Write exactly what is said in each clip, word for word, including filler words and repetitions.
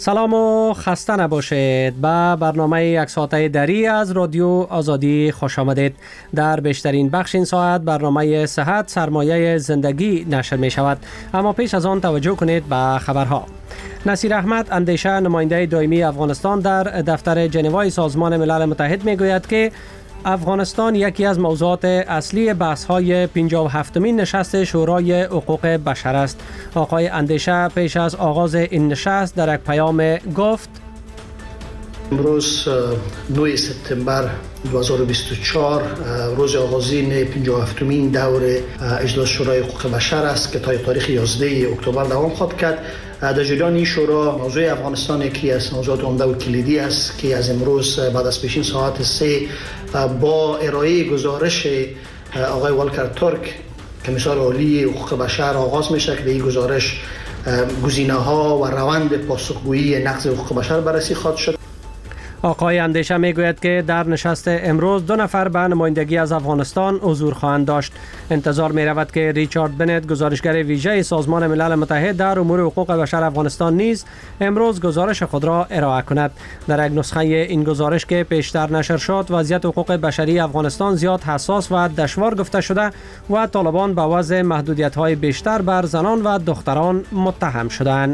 سلام و خسته نباشید. به برنامه یک ساعته دری از رادیو آزادی خوش آمدید. در بیشترین بخش این ساعت برنامه صحت سرمایه زندگی نشر می شود. اما پیش از آن توجه کنید به خبرها. نصیر احمد اندیشه نماینده دائمی افغانستان در دفتر ژنو سازمان ملل متحد می گوید که افغانستان یکی از موضوعات اصلی بحث‌های پنجاه و هفتمین نشست شورای حقوق بشر است. آقای اندیشه پیش از آغاز این نشست در یک پیام گفت: امروز نه سپتامبر دو هزار و بیست و چهار روز آغازین پنجاه و هفتمین دور اجلاس شورای حقوق بشر است که تا تاریخ یازده اکتبر دوام خواهد کرد. در جریان این شورا موضوع افغانستان یکی از موضوعات عمده و کلیدی است که از امروز بعد از پیشین ساعت سه با ارائه گزارش آقای والکر ترک کمیسر عالی حقوق بشر آغاز میشه که به این گزارش گزینه‌ها و روند پاسخگویی نقض حقوق بشر بررسی خواهد شد. آقای اندیشه میگوید که در نشست امروز دو نفر به نمایندگی از افغانستان حضور خواهند داشت. انتظار می رود که ریچارد بنت گزارشگر ویژه سازمان ملل متحد در امور حقوق بشر افغانستان نیز امروز گزارش خود را ارائه کند. در یک نسخه این گزارش که پیشتر نشر شد وضعیت حقوق بشری افغانستان زیاد حساس و دشوار گفته شده و طالبان به وضع محدودیت‌های بیشتر بر زنان و دختران متهم شدند.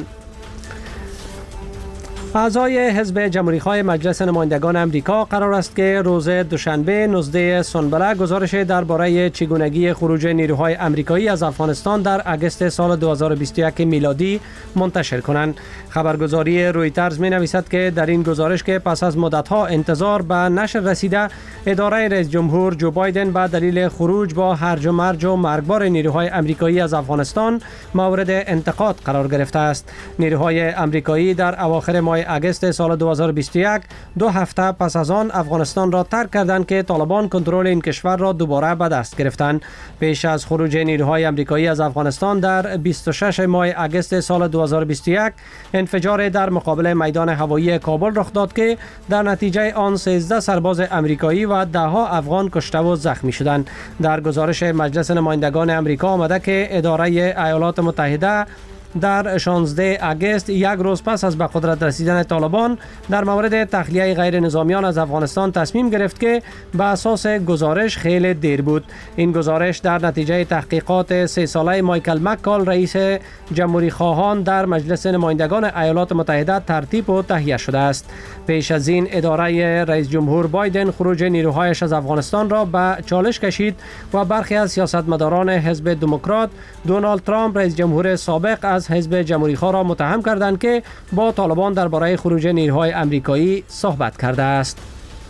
اعضای حزب جمهوری‌خواه مجلس نمایندگان امریکا قرار است که روز دوشنبه نوزده سنبله گزارش درباره چگونگی خروج نیروهای آمریکایی از افغانستان در اگست سال دو هزار و بیست و یک میلادی منتشر کنند. خبرگزاری رویترز می‌نویسد که در این گزارش که پس از مدت‌ها انتظار به نشر رسیده، اداره رئیس جمهور جو بایدن به دلیل خروج با هرج و مرج و مرگبار نیروهای آمریکایی از افغانستان مورد انتقاد قرار گرفته است. نیروهای آمریکایی در اواخر ماه اگست سال دو هزار و بیست و یک دو هفته پس از آن افغانستان را ترک کردند که طالبان کنترل این کشور را دوباره به دست گرفتند. پیش از خروج نیروهای آمریکایی از افغانستان در بیست و شش ماه اگست سال دو هزار و بیست و یک انفجار در مقابل میدان هوایی کابل رخ داد که در نتیجه آن سیزده سرباز آمریکایی و ده ها افغان کشته و زخمی شدند. در گزارش مجلس نمایندگان آمریکا آمده که اداره ایالات متحده در شانزده اگست یک روز پس از به قدرت رسیدن طالبان در مورد تخلیه غیر نظامیان از افغانستان تصمیم گرفت که به اساس گزارش خیلی دیر بود. این گزارش در نتیجه تحقیقات سه ساله مایکل مکال رئیس جمهوری خواهان در مجلس نمایندگان ایالات متحده ترتیب و تهیه شده است. پیش از این اداره رئیس جمهور بایدن خروج نیروهایش از افغانستان را به چالش کشید و برخی از سیاستمداران حزب دموکرات دونالد ترامپ رئیس جمهور سابق از حزب جمهوری خواه را متهم کردند که با طالبان درباره خروج نیروهای آمریکایی صحبت کرده است.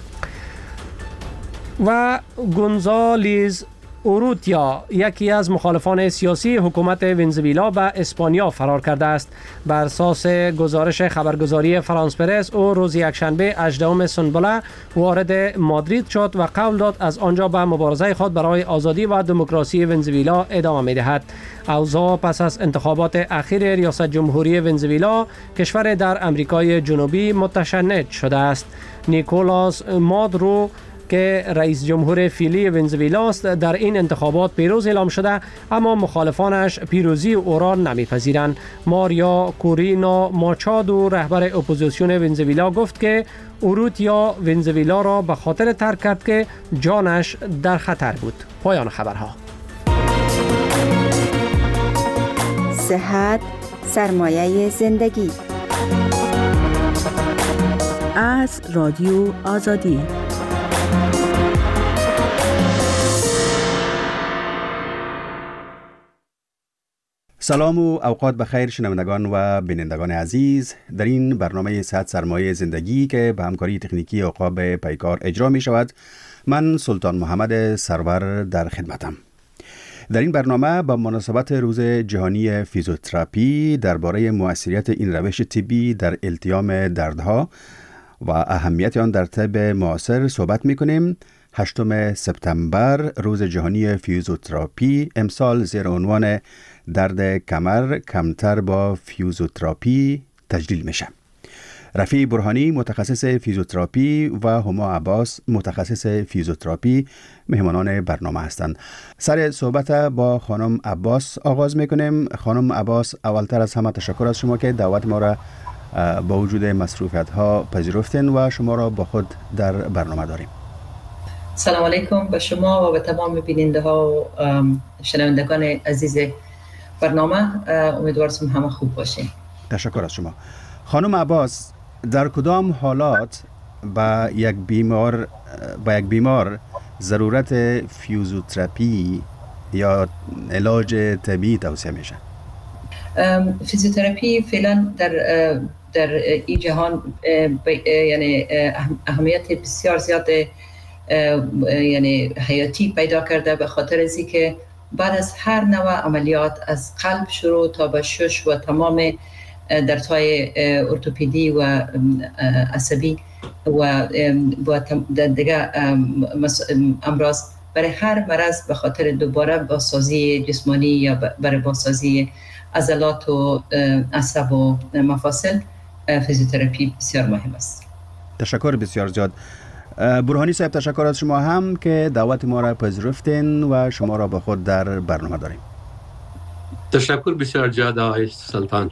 و گونزالز اوروتیا یکی از مخالفان سیاسی حکومت ونزوئلا به اسپانیا فرار کرده است. بر اساس گزارش خبرگزاری فرانس پرس او روز یکشنبه هجدهم سنبله وارد مادرید شد و قول داد از آنجا به مبارزه خود برای آزادی و دموکراسی ونزوئلا ادامه می‌دهد. اوضاع پس از انتخابات اخیر ریاست جمهوری ونزوئلا کشور در امریکای جنوبی متشنج شده است. نیکولاس مادورو که رئیس جمهور فعلی ونزوئلا است در این انتخابات پیروز اعلام شده، اما مخالفانش پیروزی او را نمیپذیرند. ماریا کورینا ماچادو رهبر اپوزیسیون ونزوئلا گفت که اوروتیا ونزوئلا را به خاطر ترک کرد که جانش در خطر بود. پایان خبرها. صحت سرمایه زندگی از رادیو آزادی. سلام و اوقات بخیر شنوندگان و بینندگان عزیز. در این برنامه صحت سرمایه زندگی که به همکاری تکنیکی عقاب پیکار اجرا می شود، من سلطان محمد سرور در خدمتم. در این برنامه با مناسبت روز جهانی فیزیوتراپی درباره مؤثریت این روش طبی در التیام دردها و اهمیت آن در طب معاصر صحبت می کنیم. هشتم سپتامبر روز جهانی فیزیوتراپی امسال زیر عنوان درد کمر کمتر با فیزیوتراپی تجلیل میشه. رفیع برهانی متخصص فیزیوتراپی و هما عباس متخصص فیزیوتراپی مهمانان برنامه هستند. سر صحبت با خانم عباس آغاز میکنیم. خانم عباس، اولتر از همه تشکر از شما که دعوت ما را با وجود مصروفیت ها پذیرفتین و شما را با خود در برنامه داریم. سلام علیکم به شما و به تمام بیننده ها و شنوندگان عزیز برنامه. امیدوارم همه خوب باشین. تشکر از شما. خانم عباس، در کدام حالات با یک بیمار با یک بیمار ضرورت فیزیوتراپی یا علاج طبیعی توصیه میشه؟ فیزیوتراپی فعلا در در این جهان یعنی اهمیت بسیار زیاد یعنی حیاتی پیدا کرده، به خاطر از اینکه بعد از هر نوع عملیات از قلب شروع تا به شش و تمام در تای ارتوپدی و عصبی و دیگه امراض، برای هر مرض به خاطر دوباره بازسازی جسمانی یا برای بازسازی عضلات و عصب و مفاصل فیزیوتراپی بسیار مهم است. تشکر بسیار زیاد. برهانی صاحب، تشکر از شما هم که دعوت ما را پذیرفتین و شما را با خود در برنامه داریم. تشکر بسیار زیاد آقای سلطان.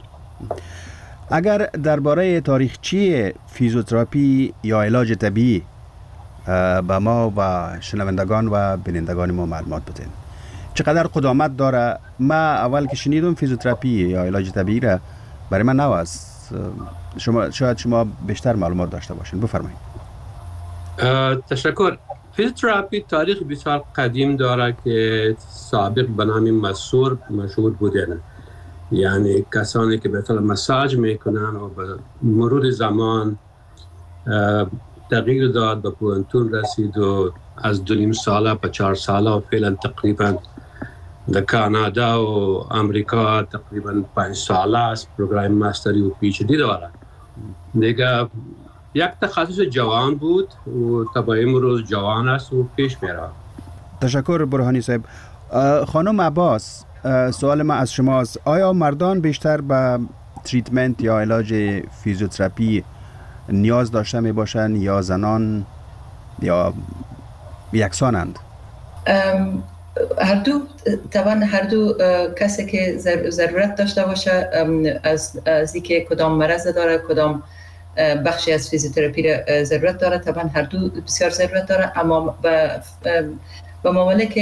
اگر درباره تاریخچه فیزیوتراپی یا علاج طبیعی به ما و شنوندگان و بینندگان ما معلومات بدین. چقدر قدامت داره؟ ما اول که شنیدم فیزیوتراپی یا علاج طبیعی را، برای من نو است. شما شاید شما بیشتر معلومات داشته باشین. بفرمایید. تشکر. فیزیوتراپی تاریخ بسیار قدیم داره که سابق به نام مسور مشهور بودن. یعنی کسانی که به طور مساج میکنن و به مرور زمان تغییر داد، به پوانتون رسید و از دو نیم ساله به چهار ساله و فعلا تقریبا در کانادا و امریکا تقریبا پنج ساله است پروگرام ماستری و پی اچ دی داره. دیگه یک تخصص جوان بود و تا امروز جوان است و پیش میره. تشکر برهانی صاحب. خانم عباس، سوال ما از شماست. آیا مردان بیشتر به تریتمنت یا علاج فیزیوتراپی نیاز داشته می باشند یا زنان یا یکسانند؟ هر دو طبعا هر دو کسی که ضرورت داشته باشه از از اینکه کدام مرض داره، کدام بخشی از فیزیوتراپی را ضرورت داره، طبعا هر دو بسیار ضرورت داره. اما به ممالک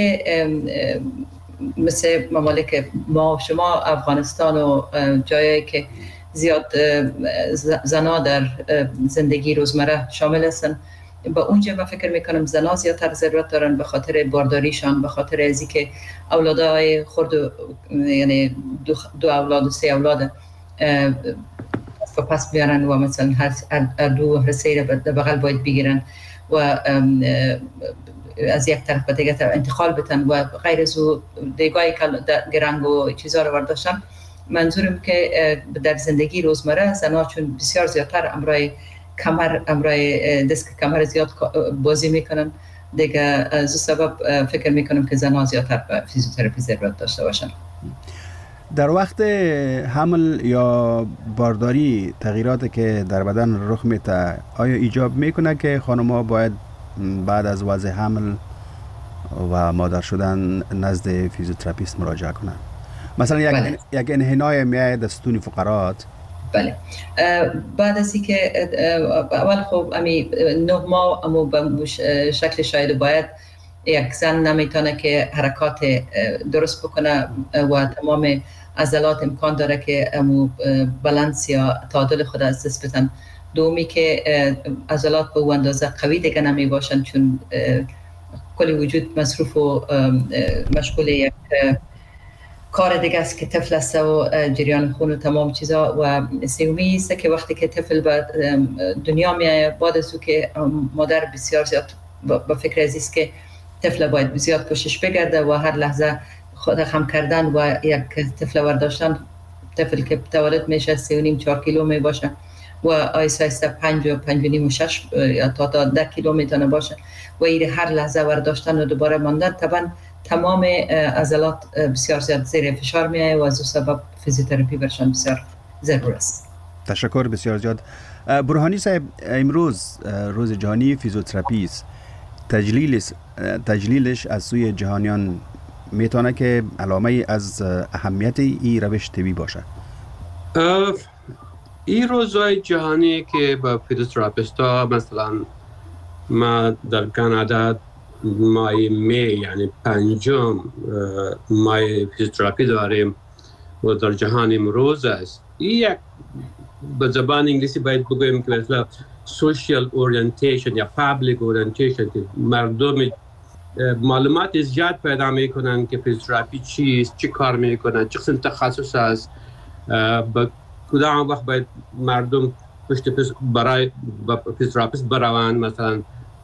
مثل ممالک ما و شما، افغانستان و جایی که زیاد زنا در زندگی روزمره شامل هستن، با اونجا من فکر میکنم زنا زیادتر ضرورت دارن به خاطر بارداریشان، به خاطر از اینکه اولادای خرد و یعنی دو, دو اولاد و سه اولاد پس بیارن و مثلا هر دو هر سه را بغل باید بگیرن و از یک طرف به دیگر طرف انتقال بتن و غیر از او دیگای گرنگ و چیزها رو برداشتن. منظورم که در زندگی روزمره زنها چون بسیار زیادتر امرای کمر امرای دست کمر زیاد بازی میکنن، دیگه از سبب فکر میکنم که زنها زیادتر به فیزیوتراپی ضرورت داشته باشن. در وقت حمل یا بارداری تغییراتی که در بدن رخ میده، آیا ایجاب میکنه که خانم‌ها باید بعد از وضع حمل و مادر شدن نزد فیزیوتراپیست مراجعه کنن؟ مثلا یک بله. یک انحنای میای در ستون فقرات. بله. بعد از اینکه اول خب امی نه ماه اما به شکل شاید باید یک زن نمیتونه که حرکات درست بکنه و تمام عضلات امکان داره که امو بالانس یا تعادل خود از دست بدن. دومی که عضلات به اندازه قوی دیگه نمی باشن چون کل وجود مصروف و مشغول یک کار دیگه است که طفل است و جریان خون و تمام چیزا. و سومی است که وقتی که طفل به دنیا میاد، بعد از او که مادر بسیار زیاد با فکر از است که طفل باید زیاد کوشش بگرده و هر لحظه خود خم کردن و یک طفل برداشتن. طفل که تولد میشه سه و نیم چهار کیلو می باشه و آیسته آیسته پنج و پنج و نیم و شش یا تا تا ده کیلو میتونه باشه و این هر لحظه برداشتن و دوباره ماندن طبعا تمام عضلات بسیار زیاد زیر فشار میایه و از سبب فیزیوتراپی برشان بسیار ضرور است. تشکر بسیار زیاد. برهانی صاحب، امروز روز جهانی فیزیوتراپی است. تجلیلش تجلیلش از سوی جهانیان میتونه که علامه از اهمیت این روش طبی باشه؟ این روزهای جهانی که با فیزیوتراپیست ها مثلا ما در کانادا ماه می یعنی پنجم ماه فیزیوتراپی داریم و در جهان امروز است. این یک به زبان انگلیسی باید بگویم که مثلا سوشیال اورینتیشن یا پابلیک اورینتیشن که مردم معلومات زیاد پیدا میکنن که فیزیوتراپی چیست، چی کار میکنن، چه قسم تخصص است، با کدام وقت باید مردم پشت برای فیزیوتراپیست بروند. مثلا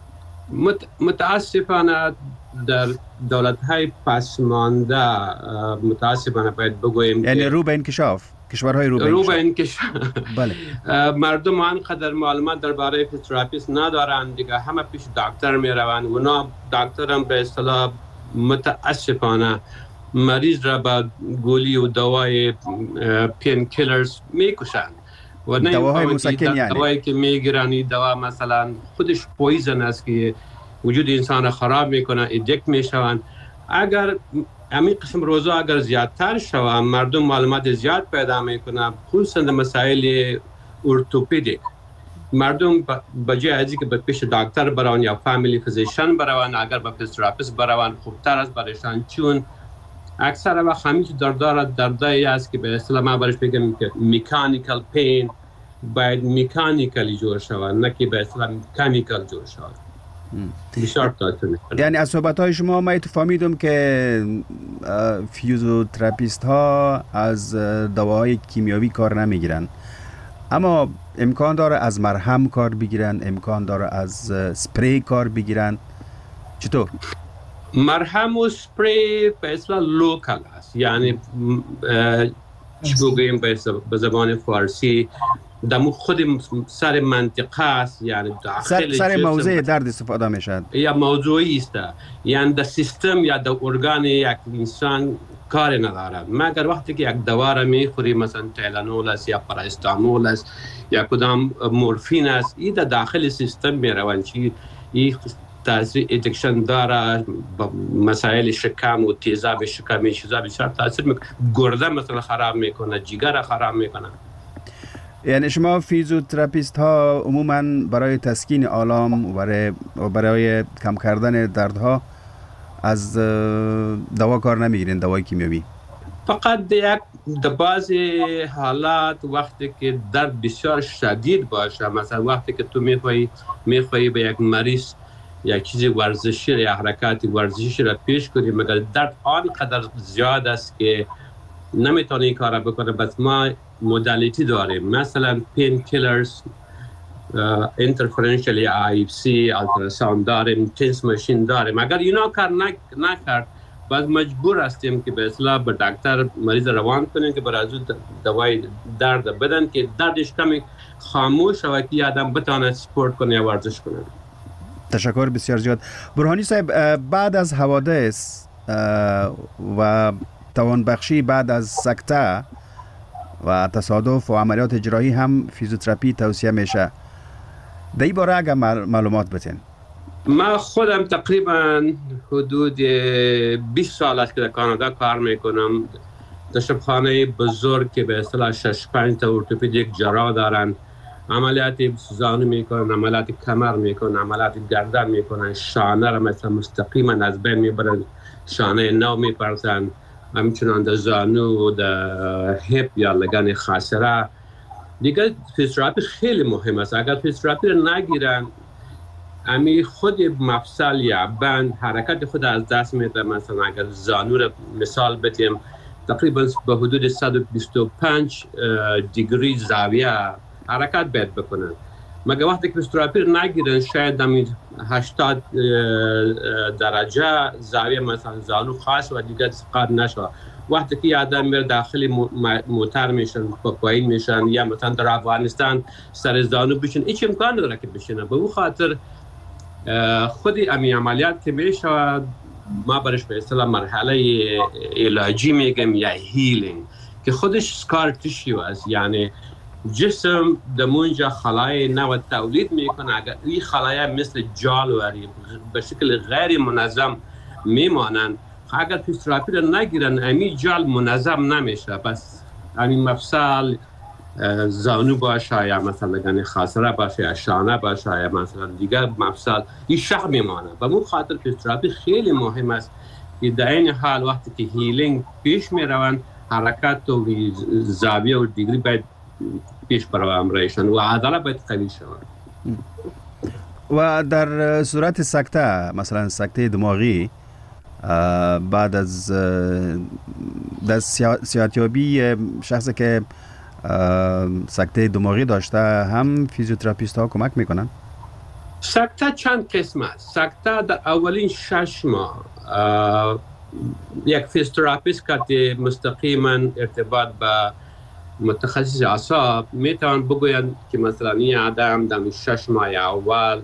متاسفانه در دولت‌های پسمانده متاسفانه باید بگوییم یعنی رو به انکشاف کشورهای رو به رو به انکشاف بله مردم آنقدر معلومات درباره فیزیوتراپیست ندارند دیگه، همه پیش دکتر میروند. اونا دکتر هم به اصطلاح متاسفانه مریض را با گولی و دوای پین کیلرز میکشند و نه دواهای مسکن، یعنی دوایی که میگیرن این دوا مثلا خودش پویزن است که وجود انسان را خراب میکنه، ایدکت میشوند. اگر همین قسم روزا اگر زیادتر شود مردم معلومات زیاد پیدا میکنن، خصوصا مسائل ارتوپدیک، مردم بجای ازی که به پیش دکتر برون یا فامیلی فیزیشن برون اگر به فیزیوتراپیست برون خوبتر است برایشان، چون اکثر وقت همین دردار دردایی است که به اصطلاح ما برش میگم که مکانیکال پین باید مکانیکالی جور شود نه که به اصطلاح مکانیکال جور شود. بسیار تاثیر میکنه. یعنی از صحبت‌های شما من فهمیدم که فیزیوتراپیست ها از دواهای کیمیاوی کار نمیگیرن، اما امکان داره از مرهم کار بگیرن، امکان داره از سپری کار بگیرن. چطور؟ مرهم و سپری به اصطلاح لوکال است، یعنی چی بگوییم به زبان فارسی دمو خود سر منطقه است، یعنی داخل سر, سر موضع درد استفاده میشد یا موضوعی است، یعنی در سیستم یا در ارگان یک انسان کار ندارد مگر وقتی که یک دوا را میخوری، مثلا تیلانول است یا پاراستامول است یا کدام مورفین است، این در داخل سیستم میروند چی این تاثیر ادکشن داره، مسائل شکم و تیزاب شکمی چیزا بسیار تاثیر میکنه، گرده مثلا خراب میکنه، جگر خراب میکنه. یعنی شما فیزیوتراپیست ها عموما برای تسکین آلام و برای, برای کم کردن دردها از دوا کار نمیگیرین، دوای کیمیاوی؟ فقط یک در بعضی حالات وقتی که درد بسیار شدید باشه، مثلا وقتی که تو میخوایی میخوایی به یک مریض یا چیزی ورزشی یا حرکات ورزشی را پیش کنی مگر درد آنقدر زیاد است که نمیتونه این کار بکنه، بس ما مدالیتی داریم، مثلا پین کیلرز، اینترفرنشیال یا آی اف سی، التراساوند داریم، تنس ماشین داریم. اگر اینا کار نکرد باز مجبور هستیم که به اصطلاح به دکتر مریض روان کنیم که برای از دوای درد بدن که دردش کمی خاموش و که آدم بتونه سپورت کنه یا ورزش کنه. تشکر بسیار زیاد. برهانی صاحب، بعد از حوادث و توانبخشی بعد از سکته و تصادف و عملیات جراحی هم فیزیوتراپی توصیه میشه. در این باره اگر معلومات بتین. من خودم تقریبا حدود بیست سال است که در کانادا کار میکنم. در شبخانه بزرگ که به اصطلاح شش پنج تا ارتوپدیک جراح دارن، عملیات زانو میکنن، عملیات کمر میکنن، عملیات گردن میکنن، شانه را مثلا مستقیما از بین میبرن، شانه نو میپرسن، همچنان در زانو و در هپ یا لگن خاصره. دیگه فیزیوتراپی خیلی مهم است. اگر فیزیوتراپی را نگیرن، امی خود مفصل یا بند حرکت خود از دست میده. مثلا اگر زانو را مثال بتیم، تقریبا به حدود صد و بیست و پنج دیگری زاویه حرکت باید بکنن. مگر وقتی که فیزیوتراپی را نگیرن، شاید همین هشتاد درجه زاویه مثلا زانو خاص و دیگه سقاط نشه. وقتی که آدم میره داخل موتر میشن، پایین میشن، یا مثلا در افغانستان سر زانو بشن، هیچ امکان نداره که بشنه. به اون خاطر خودی امی عملیات که میشه ما برش به اصطلاح مرحله علاجی میگم یا هیلینگ، که خودش سکار تیشیو است، یعنی جسم دمونجا خلایا نو تولید میکنه. اگر این خلایا مثل جالوری به شکل غیر منظم میمانند، اگر فیزیوتراپی را نگیرن امی جال منظم نمیشه، پس همین مفصل زانو باشه یا مثلا گنه خاصره باشه یا شانه باشه یا مثلا دیگر مفصل این شق میمانه. به مون خاطر فیزیوتراپی خیلی مهم است که در این حال وقتی که هیلینگ پیش میروند حرکت و زاویه و دیگری باید پیش بروند رایشان و عضله باید قوی شوند. و در صورت سکته مثلا سکته دماغی بعد از دستیابی شخصی که سکته دماغی داشته هم فیزیوتراپیست ها کمک میکنن؟ سکته چند قسم است. سکته در اولین شش ماه یک فیزیوتراپیست که مستقیما ارتباط با متخصص اعصاب میتوان بگویند که مثلا این آدم در شش ماه اول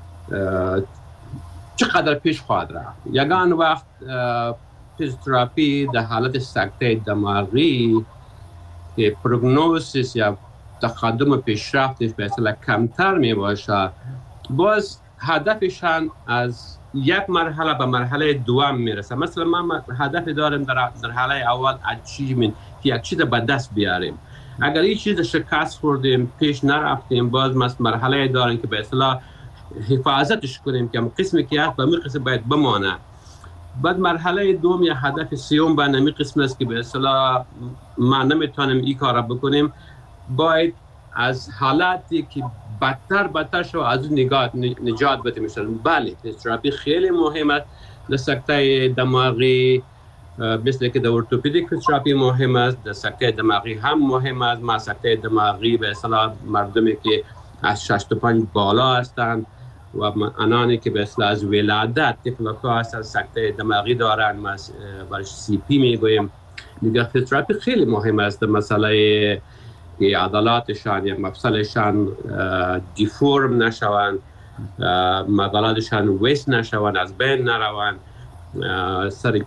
چقدر پیش خواهد رفت. یگان وقت فیزیوتراپی در حالت سکته دماغی که پروگنوزیس یا تقدم پیشرفتش به اصطلاح کمتر می باشه، باز هدفشان از یک مرحله به مرحله دوم میرسه. مثلا ما هدف داریم در مرحله اول اچیومنت که یک چیز به دست بیاریم. اگر این چیز شکست خوردیم پیش نرفتیم، باز مرحله داریم که به اصطلاح حفاظتش کنیم که قسمی که هست به می قسم باید بمانه. بعد مرحله دوم یا هدف سیوم به نمی قسم است که به اصطلاح ما نمیتونیم این کار بکنیم، باید از حالاتی که بدتر بدتر شو از اون نگاه نجات بده میشن. بله فیزیوتراپی خیلی مهم است. در سکته دماغی مثل که در ارتوپدیک فیزیوتراپی مهم است، در سکته دماغی هم مهم است. ما سکته دماغی به اصطلاح مردمی که از شصت و پنج بالا هستند و آنانی که به اصطلاح از ولادت طفلکا هستند سکته دماغی دارند، ما برش سی پی میگوییم. دیگه فیزیوتراپی خیلی مهم است. مسئله که عضلاتشان یا مفصلشان دیفورم نشوند، عضلاتشان ویست نشوند، از بین نروند، سر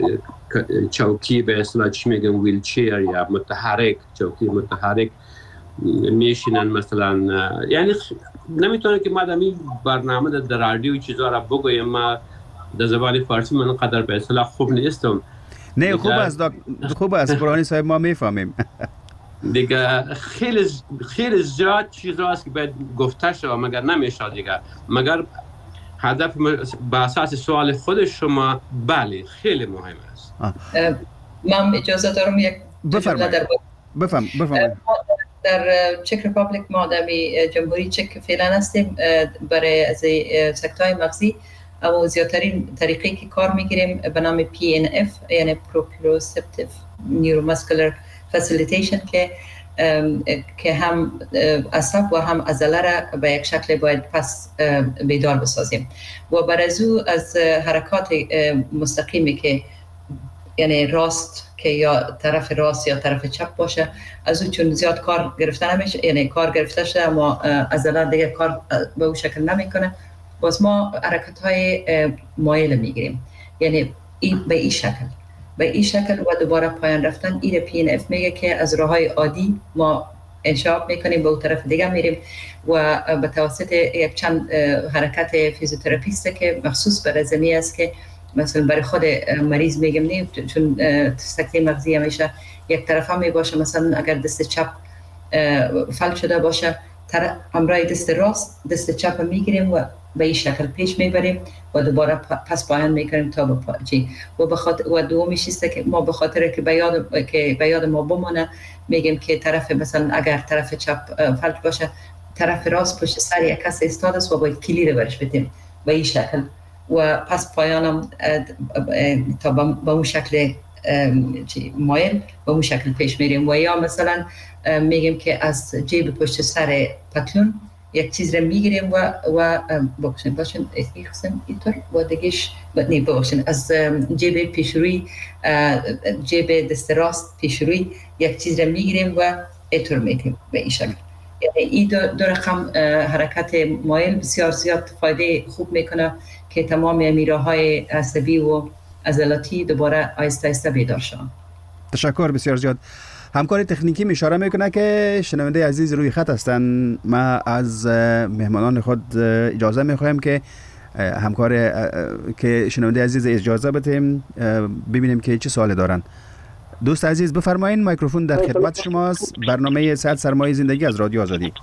چوکی به اصطلاح چی میگن ویلچیر یا متحرک، چوکی متحرک میشینن مثلا. یعنی نمیتونه که ما در این برنامه در رادیو چیزا را بگویم. ما در زبان فارسی من قدر به اصطلاح خوب نیستم. نه خوب است خوب است برانی صاحب، ما میفهمیم. دیگه خیلی خیلی زیاد چیزا است که باید گفته شود مگر نمیشه دیگه. مگر هدف به اساس سوال خود شما بله خیلی مهم است. من اجازه دارم یک بفرمایید. در بفهم بفرمایید. در چک ریپابلیک ما در جمهوری چک فعلا هستیم برای از سکته‌های مغزی، اما زیادترین طریقی که کار میگیریم به نام پی ان اف یعنی پروپریوسپتیو نیوروماسکولار فسیلیتیشن که که هم عصب و هم عضله را به یک شکل باید پس بیدار بسازیم و برای او از حرکات مستقیمی که یعنی راست که یا طرف راست یا طرف چپ باشه از او چون زیاد کار گرفته نمیشه، یعنی کار گرفته شده اما عضله دیگه کار به اون شکل نمیکنه، باز ما حرکت های مایل میگیریم یعنی این به این شکل به این شکل و دوباره پایان رفتن. این پی ان اف میگه که از راههای عادی ما انشاب میکنیم به اون طرف دیگه میریم و به توسط یک چند حرکت فیزیوتراپیسته که مخصوص برای زمینه است که مثلا برای خود مریض میگم نه چون سکته مغزی همیشه یک طرف هم میباشه، مثلا اگر دست چپ فلج شده باشه همراه دست راست دست چپ میگیریم و به این شکل پیش میبریم و دوباره پس پایان میکنیم تا به پاچی و بخاطر و دومیش است که ما به خاطر که به یاد که به یاد ما بمونه میگیم که طرف مثلا اگر طرف چپ فلج باشه طرف راست پشت سر یک کس ایستاده است و باید کلی رو برش بدیم به این شکل و پس پایانم تا به اون شکل مایل به اون شکل پیش میریم. و یا مثلا میگیم که از جیب پشت سر پتلون یک چیز رو میگیریم و و بخشن باشن ایخسن اینطور و دیگهش نه بخشن از جیب پیشروی جیب دست راست پیشروی یک چیز رو میگیریم و اینطور میتیم به این شکل. یعنی این دو, دو رقم حرکت مایل بسیار زیاد فایده خوب میکنه که تمام میراهای عصبی و عضلاتی دوباره آهسته آهسته بیدار شوند. تشکر بسیار زیاد. همکار تکنیکی اشاره میکنه که شنونده عزیز روی خط هستند. ما از مهمانان خود اجازه میخوایم که همکار که شنونده عزیز اجازه بدیم ببینیم که چه سوالی دارن. دوست عزیز بفرمایید، میکروفون در خدمت شماست. برنامه صد سرمایه زندگی از رادیو آزادی.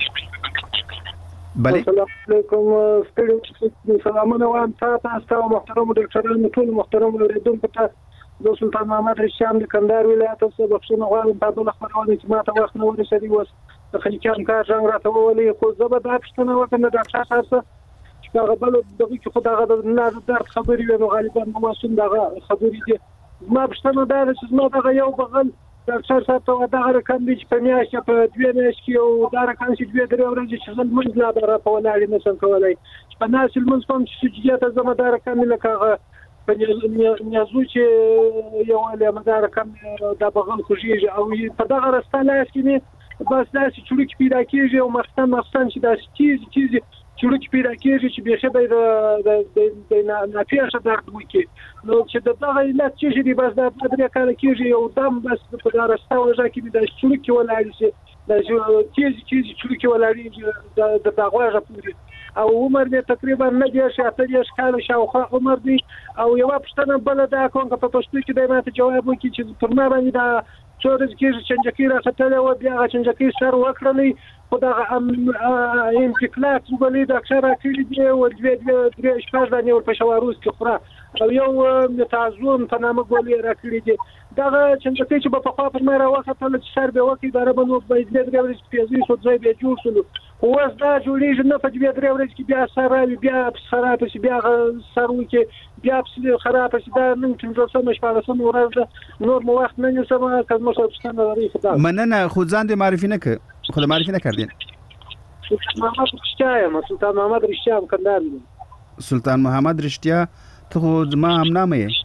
بله السلام علیکم. ستړي سلامونه وایم تاسو ته محترم ډاکټرانو ټول محترم اوریدونکو ته. د سلطان محمد رشام د کندهار ولایت څخه بخښنه غواړم په بل خبرونه چې ما ته وخت نه ورسېدی. اوس د خلیقان کار څنګه راته وولي خو زه به دا پښتنه وکړم د ډاکټر صاحب چې هغه بل دغه چې خدای هغه نه درد خبرې وي غالبا مواسم دغه خبرې دي. ما پښتنه دا چې ما دغه یو بغل ډاکټر صاحب ته دغه رقم دی چې په میاشت په دوه میاشت کې او دا رقم چې دوه درې ورځې چې زل منځ لا را په ولاړ نه سم کولای چې په ناس المنځ کوم چې سجیته زما دا رقم لکه هغه په نیازو چې یو له مدار رقم دا بغل خوږي او په دغه راسته لاس کې نه بس دا چې چړک پیدا کیږي او مختن مختن چې دا چیز چیز چړک پیدا کیږي چې به خبره د د نافیه درد وکي نو چې دغه علت چې دی بس دا درې کال کیږي او دم بس په دا راسته وځي کې د چړک ولاړ شي دا چیز چیز چړک ولاړ د دغه پوري او عمر دې تقریبا نه دی شاته دې ښکاله شاوخوا عمر دی او یو پښتنه بل دا کوم په پښتو کې د ماته جواب وکړي چې پر ما باندې دا څورز کې چنجکی راځتله او بیا چنجکی سر وکړلې خو دا انفکلاک وګړي د اکثر کلی دی او د دې شپږ باندې ور په شواروس کې خورا او یو متازون په نامه ګولې راکړي دي دا چنجکی چې په خوا پر ما راوخته چې سر به وکړي دا ربنو په دې درې ورځې پیازي شو ځای به جوړ شول اوس دا جوړیږي نه په دې درې ورځې کې بیا سره بیا خراب شي بیا سرو کې بیا خراب شي دا نن څنګه سم شپه سم ورځ نور مو وخت نه نسم کله مو څه لري خدای مننه. خود ځان دې معرفي نه ک خود معرفي نه کردین. محمد رشتیا سلطان محمد رشتیا کندهار. سلطان محمد رشتیا ته خود ما هم نامه یې.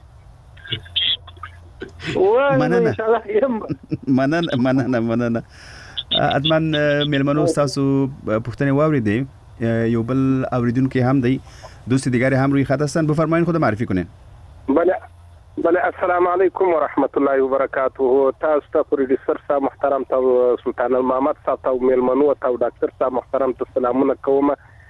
مننه مننه مننه مننه ادمن ملمنو تاسو پښتني واوریدي یو بل اوریدونکو هم دی دوست دیگری هم روی خط هستن. بفرمایید خود معرفی کنین. بله بله السلام علیکم و رحمت الله و برکاته. تاسو ته پروډوسر صاحب محترم ته سلطان محمد صاحب ته ملمنو ته ډاکټر صاحب محترم ته سلامونه کوم.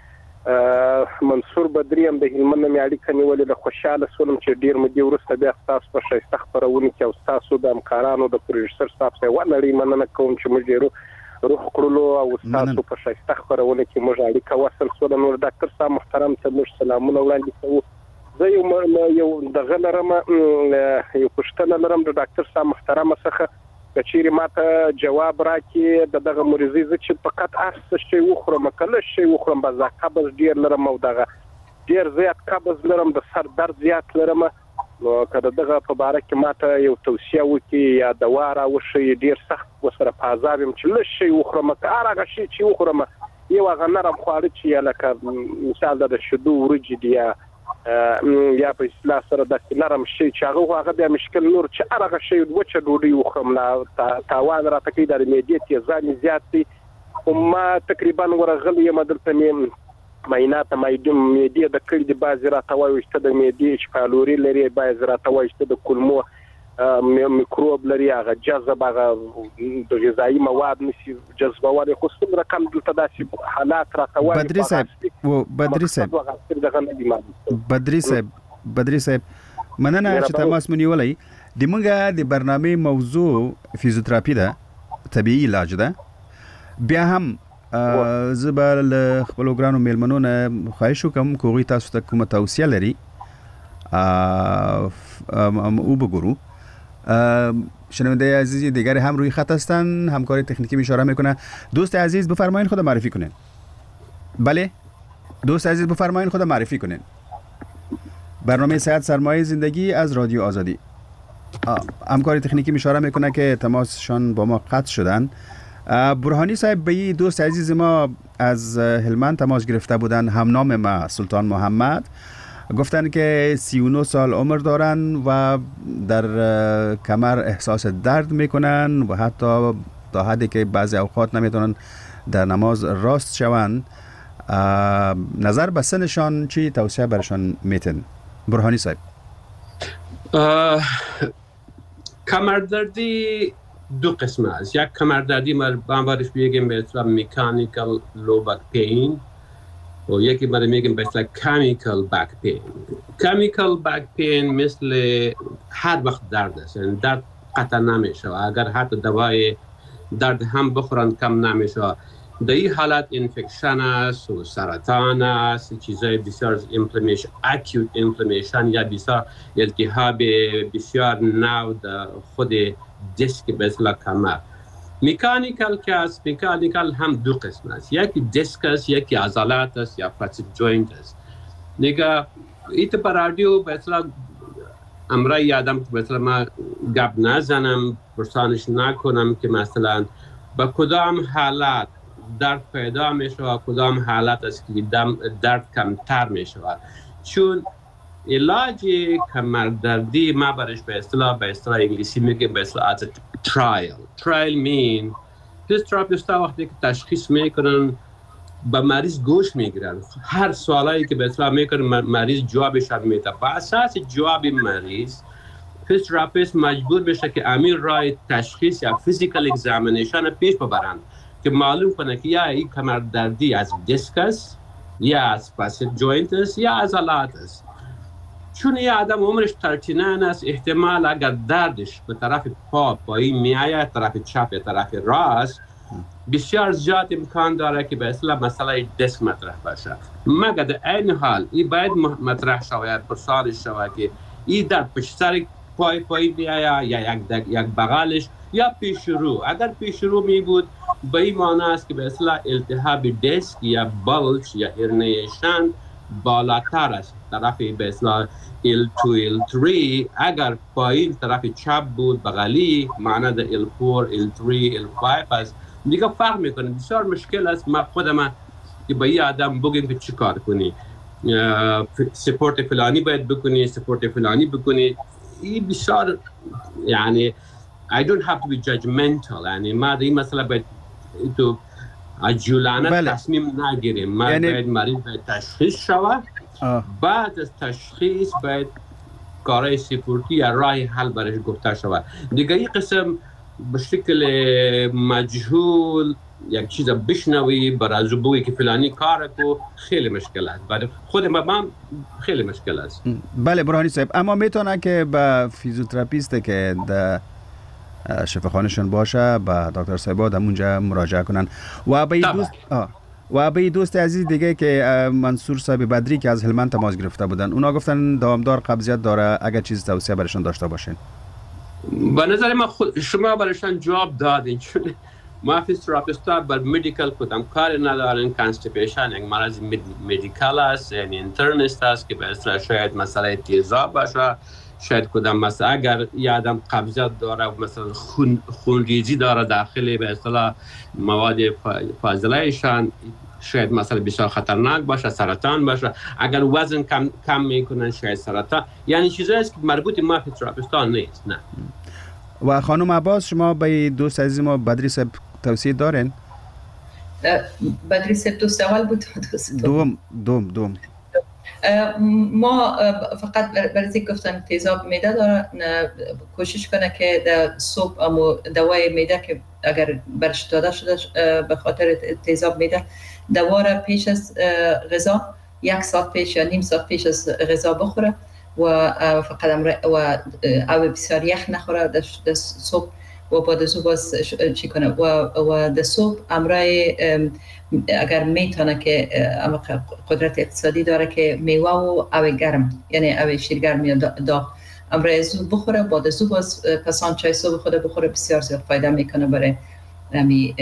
منصور بدری هم د هلمند مې اړیکه نیولې د خوشاله سولم چې ډیر مې دی ورسته بیا تاسو په شایسته خبرونه کې او تاسو د همکارانو د پروډوسر صاحب څخه ولري مننه کوم چې موږ ډیرو روح کړلو او تاسو په شایسته خبرونه کې موږ اړیکه وصل سول. نو ډاکټر صاحب محترم ته موږ سلامونه وړاندې کوو. زه یو یو دغه لرم یو پښتنه لرم د ډاکټر صاحب محترم څخه کچېری ماته جواب راکړي د دغه مریضي چې فقط ارس شي وخورم کله شي وخورم بس قبض ډیر لرم او دغه ډیر زیات قبض لرم د سر درد زیات لرم. نو کله دغه په باره کې ماته یو توصیه وکړي یا دوا راوښي ډیر سخت وسره پازابم چې لشي وخورم هغه شي چې وخورم یو هغه نرم خواړه چې لکه مثال د شیدو ورجې دی یا په اصطلاح سره د نرم شي چې هغه هغه د مشکل نور چې هغه شي وچه ډوډۍ وخورم لا تاوان را تکي د میډیا تیزان زیات دي او ما تقریبا ورغلی یم دلته مې ماینات مایدم میډیا د کړي د باز را توایشته د میډیا چې کالوري لري باز را توایشته د کولمو میکروب لري هغه جذب هغه د غذایی مواد نشي جذبول خو څومره کم دلته داسې حالات را توایي. بدری صاحب و بدری صاحب بدری صاحب بدری صاحب مننه چې تماس مو نیولای. د موږ د برنامه موضوع فیزیوتراپي ده طبيعي علاج ده. بیا هم زبر له خپل ګرانو میلمنو نه خواهش وکم کوغی تاسو ته کومه توصیه لري او بگورو. شنونده عزیزی دیگری هم روی خط هستن همکاری تکنیکی اشاره میکنه. دوست عزیز بفرمایید خود معرفی کنین. بله دوست عزیز بفرمایید خود معرفی کنین. برنامه صحت سرمایه زندگی از رادیو آزادی. همکاری تکنیکی اشاره میکنه که تماسشان با ما قطع شدن. برهانی صاحب به دوست عزیز ما از هلمند تماس گرفته بودن، هم نام ما سلطان محمد، گفتن که سی و نه سال عمر دارن و در کمر احساس درد میکنن و حتی تا حدی که بعضی اوقات نمیتونن در نماز راست شوند. نظر به سنشان چی توصیه برشان میتن؟ برهانی صاحب. کمردردی دو قسم است. یک کمردردی ما بامبارش بگیم به اصطلاح مکانیکال لو بک پین و یکی ما میگیم به اصطلاح کیمیکال بک پین. کیمیکال بک پین مثل هر وقت درد است، یعنی درد قطع نمیشه. اگر حتی دوای درد هم بخورن کم نمیشه. در این حالت انفکشن است و سرطان است، چیزای بسیار اینفلامیشن، اکیوت اینفلامیشن یا بسیار التهاب بسیار نو در خود دیسک به اصطلاح کمر. مکانیکال که است، مکانیکال هم دو قسم است، یکی دیسک است، یکی عضلات است یا فاسد جوینت است. نگاه ایت پر رادیو به اصطلاح امرای یادم که به اصطلاح ما گپ نزنم، پرسانش نکنم که مثلا با کدام حالات درد پیدا می شود، کدام حالت است که درد کمتر می شود. چون علاج کمردردی ما برش به اصطلاح به اصطلاح انگلیسی میگیم به اصطلاح از ترایل. ترایل مین فیزیوتراپیستا وقتی که تشخیص میکنن با مریض گوش میگیرن، هر سوالایی که به اصطلاح میکنن مریض جوابش هم میده. با اساس جواب مریض فیزیوتراپیست مجبور بشه که امیر رای تشخیص یا فیزیکال اگزامینیشن پیش ببرند که معلوم کنه که یا این کمردردی از دیسک است یا از فاسد جوینت است یا عضلات است. چون یه آدم عمرش ترتینان است، احتمال اگر دردش به طرف پا پایی میآید، طرف چپ یا طرف راست، بسیار زیاد امکان داره که به اصطلاح مسئله دیسک مطرح باشه. مگر در این حال این باید مطرح شود، پرسانش شود که این درد پشت سر پای پایی میآید یا یک یک بغلش یا پیش رو. اگر پیش رو می بود به این معنی است که به اصطلاح التهاب دیسک یا بلج یا هرنیشن بالاتر است، طرف به اصطلاح ال دو ال سه. اگر پایین طرف چپ بود بغلی معنی در ال چهار ال سه ال پنج است. دیگه فرق میکنه. بسیار مشکل است ما خودم که به این آدم بگیم که چی کار کنی، سپورت فلانی باید بکنی، سپورت فلانی بکنی. این بسیار یعنی I don't have to be judgmental. یعنی ما این مسئله باید تو عجولانه بله. تصمیم نگیریم. ما یعنی... باید مریض باید تشخیص شود. بعد از تشخیص باید کارهای سپورتی یا راه حل برش گفته شود. دیگه این قسم به شکل مجهول یک چیز بشنوی برای بگویی که فلانی کار کو خیلی مشکل است. برای خود ما خیلی مشکل است. بله برهانی صاحب، اما میتونه که با فیزیوتراپیست که در شفاخانهشون باشه با دکتر صاحبا در اونجا مراجعه کنن. و به دوست آه. و به دوست عزیز دیگه که منصور صاحب بدری که از هلمند تماس گرفته بودن، اونا گفتن دامدار قبضیت داره، اگر چیز توصیه برشون داشته باشین. به نظر من خود شما برشان جواب دادین، چون ما فیزیوتراپیستا بر مدیکال کدام کار ندارن. کانستیپیشن یک مرض مدیکال است، یعنی اینترنست است که به اصطلاح شاید مسئله تیزاب باشه، شاید کدام مثلا اگر یه آدم قبضیت داره مثلا خون خونریزی داره داخل به اصطلاح مواد فاضلهشان، شاید مثلا بسیار خطرناک باشه، سرطان باشه. اگر وزن کم کم میکنن شاید سرطان. یعنی چیزایی است که مربوط ما فیزیوتراپیستا نیست. نه. و خانم عباس شما به دوست عزیز ما بدری صاحب توصیه دارین؟ بدری صاحب دوست اول بود دوست دوم دوم دوم ما فقط برای گفتن تیزاب میده داره کوشش کنه که در صبح امو دوای میده که اگر برش داده شده به خاطر تیزاب میده دواره پیش از غذا یک ساعت پیش یا نیم ساعت پیش از غذا بخوره و فقط و او بسیار یخ نخوره در صبح و بعد از او باز چی کنه و و در صبح امرای اگر میتونه که قدرت اقتصادی داره که میوه و او گرم یعنی او شیرگرم یا دا امرای از او بخوره، بعد از او باز پسان چای صبح خود بخوره، بسیار زیاد فایده میکنه برای امی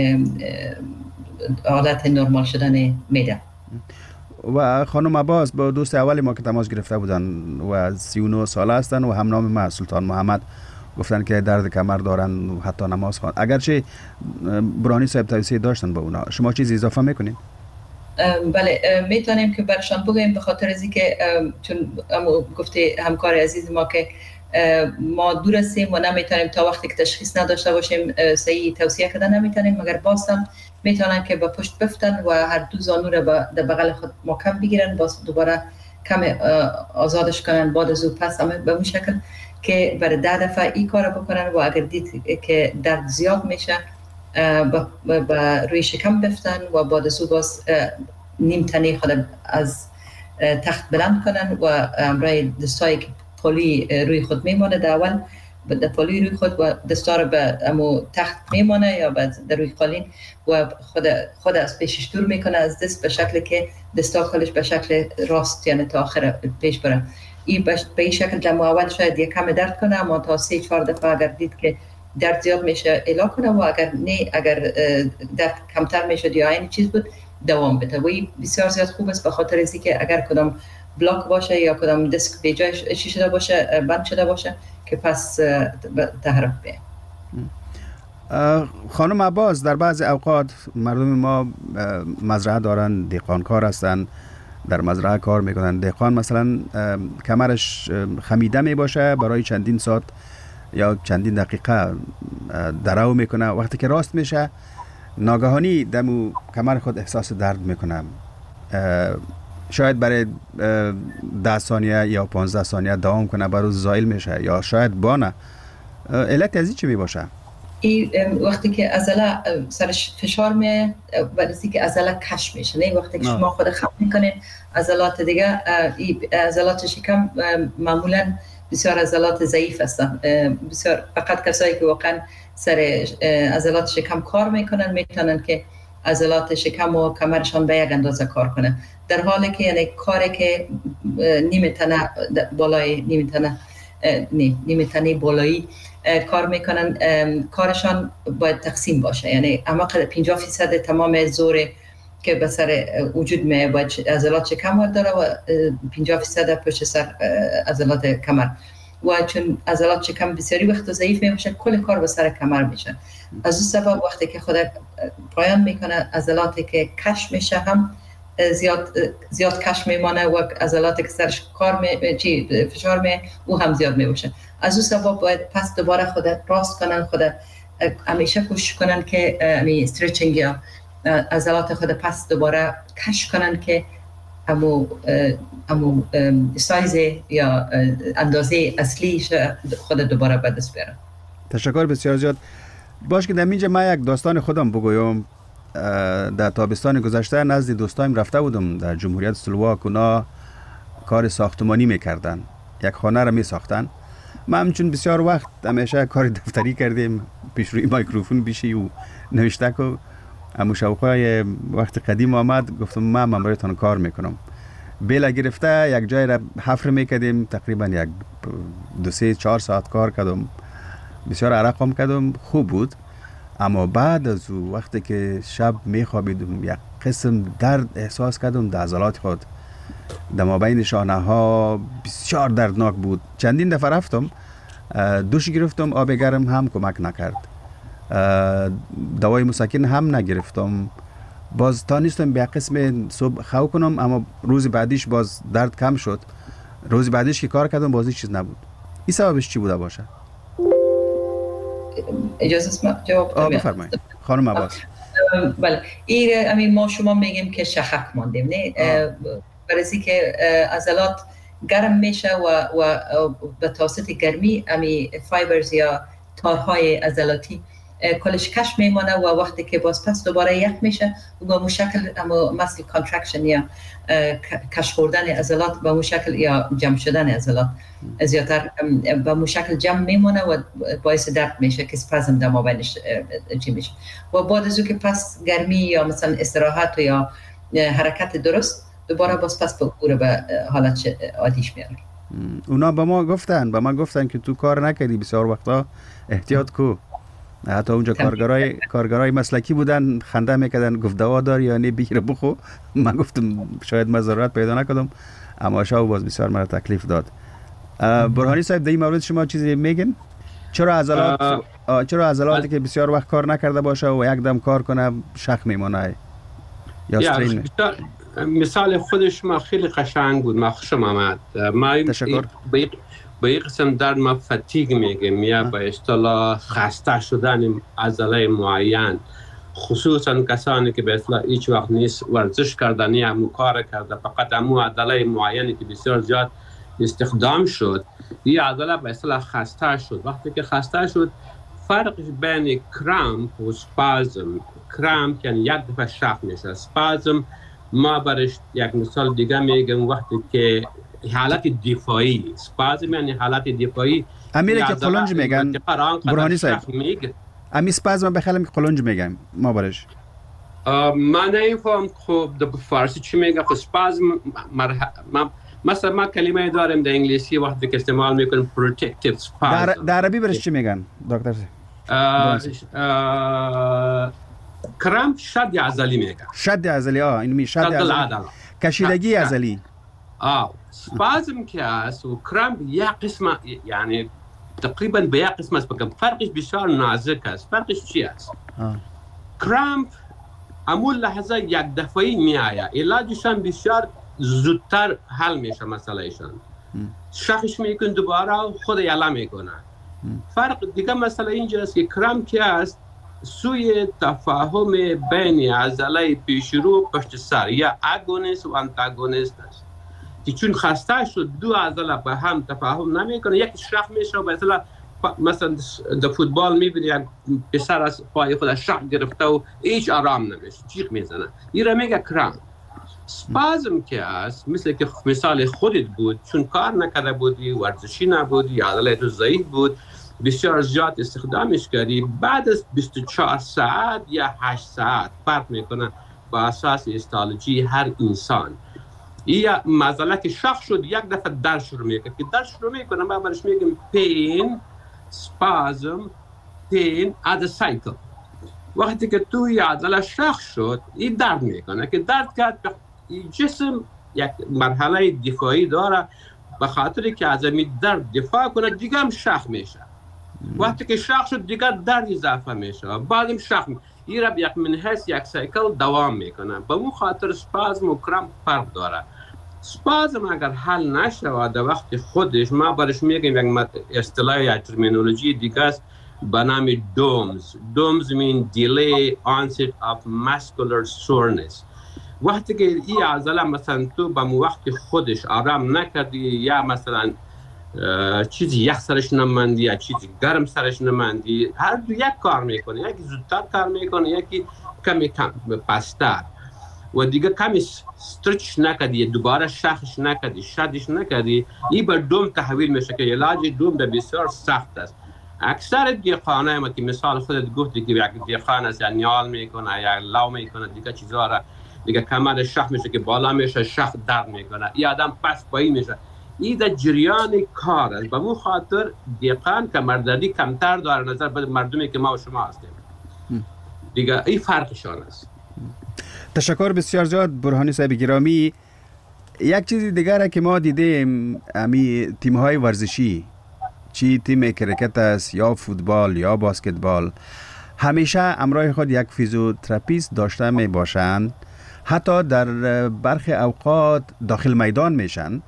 حالت نرمال شدن معده. و خانم عباس با دوست اولی ما که تماس گرفته بودن و سی و نه ساله هستن و هم نام ما سلطان محمد، گفتن که درد کمر دارن و حتی نماز خوان. اگرچه برانی صاحب توصیه داشتن با اونا، شما چیز اضافه میکنین؟ بله میتونیم که برشان بگویم به خاطر از اینکه چون گفته همکار عزیز ما که ما دور هستیم و نمیتونیم تا وقتی که تشخیص نداشته باشیم صحیح توصیه کردن نمیتونیم، مگر باستم میتونن که با پشت بفتن و هر دو زانو را در بغل خود محکم بگیرن، باز دوباره کم آزادش کنن، بعد از او پس همه به اون شکل که برای ده دفعه این کار بکنن و اگر دید که درد زیاد میشه با روی شکم بفتن و بعد از او باز نیم تنه خود از تخت بلند کنن و برای دستایی که پولی روی خود میمونه در اول به پالوی روی خود و دستا را به امو تخت میمانه یا به در روی قالین و خود خود از پیشش دور میکنه از دست به شکلی که دستا خودش به شکل راست یعنی تا آخر پیش بره. این به این شکل جمع اول شاید یک کم درد کنه، اما تا سه چهار دفعه اگر دید که درد زیاد میشه الا کنه و اگر نه اگر درد کمتر میشه یا این چیز بود دوام بده. و این بسیار زیاد خوب است به خاطر اینکه که اگر کدام بلاک باشه یا کدام دیسک به جای چی شده باشه بند شده باشه که پس تحرک بیه. خانم عباس، در بعض اوقات مردم ما مزرعه دارن، دهقانکار هستن، در مزرعه کار میکنن. دهقان مثلا کمرش خمیده می باشه، برای چندین ساعت یا چندین دقیقه درو میکنه، وقتی که راست میشه ناگهانی دمو کمر خود احساس درد میکنه، شاید برای ده ثانیه یا پانزده ثانیه دوام کنه، برای زایل میشه یا شاید بانه. علت از این چی می باشه؟ این وقتی که عضله سرش فشار میه ولی که عضله کش میشه، نه وقتی که شما خود خم میکنین عضلات دیگه، این عضلات شکم معمولا بسیار عضلات ضعیف هستن، بسیار فقط کسایی که واقعا سر عضلات شکم کار میکنن میتونن که عضلات شکم و کمرشان به یک اندازه کار کنه، در حالی که یعنی کاری که نیمه تنه بالای نیمه تنه نه نیمه تنه بالایی کار میکنن کارشان باید تقسیم باشه، یعنی اما پنجاه فیصد تمام زور که به سر وجود می باید عضلات شکم داره و پنجاه فیصد پشت سر عضلات کمر، و چون عضلات شکم بسیاری وقت ضعیف می باشه کل کار به سر کمر میشه. از اون سبب وقتی که خود پایان میکنه عضلاتی که کش میشه هم زیاد زیاد کش میمانه و عضلاتی که سرش کار می چی فشار می او هم زیاد میشه. از اون سبب باید پس دوباره خود راست کنن، خود همیشه کوشش کنن که امی استرچینگ یا عضلات خود پس دوباره کش کنن که امو امو سایز یا اندازه اصلی خود دوباره به دست بیارن. تشکر بسیار زیاد. باش که در اینجا من یک داستان خودم بگویم. در تابستان گذشته نزد دوستایم رفته بودم در جمهوریت اسلواک، اونا کار ساختمانی میکردن، یک خانه را می ساختن. ما همچون بسیار وقت همیشه کار دفتری کردیم، پیش روی مایکروفون بیشی و نوشته که امو شوقای وقت قدیم آمد گفتم من من برایتان کار میکنم. بیل گرفته یک جای را حفر میکردیم، تقریبا یک دو سه چهار ساعت کار کردم، بسیار عرقم کردم، خوب بود. اما بعد از او وقتی که شب میخوابیدم یک قسم درد احساس کردم در عضلات خود، در مابین شانه ها بسیار دردناک بود. چندین دفعه رفتم دوش گرفتم، آب گرم هم کمک نکرد، دوای مسکن هم نگرفتم، باز تا نیستم به قسم صبح خو کنم، اما روز بعدیش باز درد کم شد. روز بعدیش که کار کردم بازی چیز نبود. این سببش چی بوده باشه؟ اجازه است جواب بدم؟ بفرمایید خانم عباس. بله، این ما شما میگیم که شخک ماندیم، نه برای که عضلات گرم میشه و و به توسط گرمی امی فایبرز یا تارهای عضلاتی کلش کش میمانه و وقتی که باز پس دوباره یک میشه و به مشکل اما مسل کانترکشن یا کش خوردن عضلات به مشکل یا جمع شدن عضلات زیادتر به مشکل جمع میمانه و باعث درد میشه که اسپازم در مابینش چی میشه و بعد از که پس گرمی یا مثلا استراحت یا حرکت درست دوباره باز پس به عبور به حالت عادیش میاره. اونا به ما گفتن به ما گفتن که تو کار نکردی بسیار وقتا احتیاط کو. حتی اونجا کارگرای کارگرای مسلکی بودن خنده میکردن، گفت دوا داری یا نه بگیر بخو. من گفتم شاید من ضرورت پیدا نکردم، اما شاو باز بسیار مرا تکلیف داد. برهانی صاحب در این مورد شما چیزی میگن؟ چرا عضلات چرا عضلاتی که بسیار وقت کار نکرده باشه و یک دم کار کنه شخ میمونه یا استرین؟ مثال خود شما خیلی قشنگ بود، ما خوشم آمد. ما تشکر. به یک قسم در ما فتیگ میگیم یا به اصطلاح خسته شدن عضله معین، خصوصا کسانی که به اصطلاح هیچ وقت نیست ورزش کردن یا همون کار کرده، فقط همون عضله معینی که بسیار زیاد استخدام شد، این عضله به اصطلاح خسته شد. وقتی که خسته شد فرقش بین کرامپ و سپازم، کرامپ یعنی یک دفعه شخ میشه، سپازم ما برش یک مثال دیگه میگم وقتی که حالت دفاعی، سپازم یعنی حالت دفاعی امیره که قلنج میگن برهانی صاحب امی سپازم بخلم که قلنج میگم ما برش من نمیفهم خب در فارسی چی میگه خب سپازم مرح... ما مثلا ما کلمه داریم در انگلیسی وقتی که استعمال میکنیم protective spasm در, در عربی برش چی میگن دکتر کرامپ شد عضلی میگه شد عضلی آه این می شد عضلی کشیدگی عضلی آه سپازم که است و کرامپ یک قسم یعنی تقریبا به یک قسم است بگم فرقش بسیار نازک است فرقش چی است کرامپ امول لحظه یک دفعی می آید علاجشان بسیار زودتر حل میشه مسئلهشان شخص میکن دوباره خود اعلام میکنه فرق دیگه مسئله اینجاست که کرامپ که است سوی تفاهم بین عضله پیشرو پشت سر یا اگونیست و انتاگونیست است که چون خسته شد دو عضله به هم تفاهم نمیکنه یک شخ میشه و مثلا مثلا در فوتبال میبینی یک پسر از پای خودش شخ گرفته و هیچ آرام نمیشه جیغ میزنه این را میگه کرامپ سپازم که است مثل که مثال خودت بود چون کار نکرده بودی ورزشی نبودی عضله تو ضعیف بود بسیار زیاد استخدامش کردی بعد از بیست و چهار ساعت یا هشت ساعت فرق میکنه با اساس هیستولوژی هر انسان این مسئله که شخص شد یک دفعه در شروع میکنه که در شروع میکنه ما برش میگیم پین سپازم پین از سایکل وقتی که توی عضله شخص شد این درد میکنه که درد کرد جسم یک مرحله دفاعی داره به خاطر که از این درد دفاع کنه دیگه هم شخ میشه وقتی که شخ شد دیگه درد اضافه میشه بعدم شخ میشه این را یک منحص یک سایکل دوام میکنه به اون خاطر سپازم و کرامپ فرق داره سپازم اگر حل نشه در وقت خودش ما برش میگیم یک اصطلاح یا ترمینولوژی دیگه است به نام دومز دومز mean delay onset of muscular soreness وقتی که این عضله مثلا تو به وقت خودش آرام نکردی یا مثلا چیزی یخ سرش نماندی یا چیزی گرم سرش نماندی هر دو یک کار میکنه یکی زودتر کار میکنه یکی کمی کم پستر و دیگه کمی استرچ نکردی دوباره شخش نکردی شدش نکردی این به دوم تحویل میشه که علاج دوم به بسیار سخت است اکثر دیقانه ما که مثال خودت گفتی که یک دیقان است یا نیال میکنه یا لو میکنه دیگه چیزا را دیگه کمر شخ میشه که بالا میشه شخ درد میکنه این آدم پس پایی میشه این در جریان کار است به اون خاطر دیقان کمردردی کمتر داره نظر به مردمی که ما و شما هستیم دیگه این فرقشان است تشکر بسیار زیاد برهانی صاحب گرامی یک چیزی دیگر که ما دیدیم امی تیم‌های ورزشی چی تیم کرکت است یا فوتبال یا باسکتبال همیشه همراه خود یک فیزیوتراپیست داشته می باشند حتی در برخی اوقات داخل میدان میشن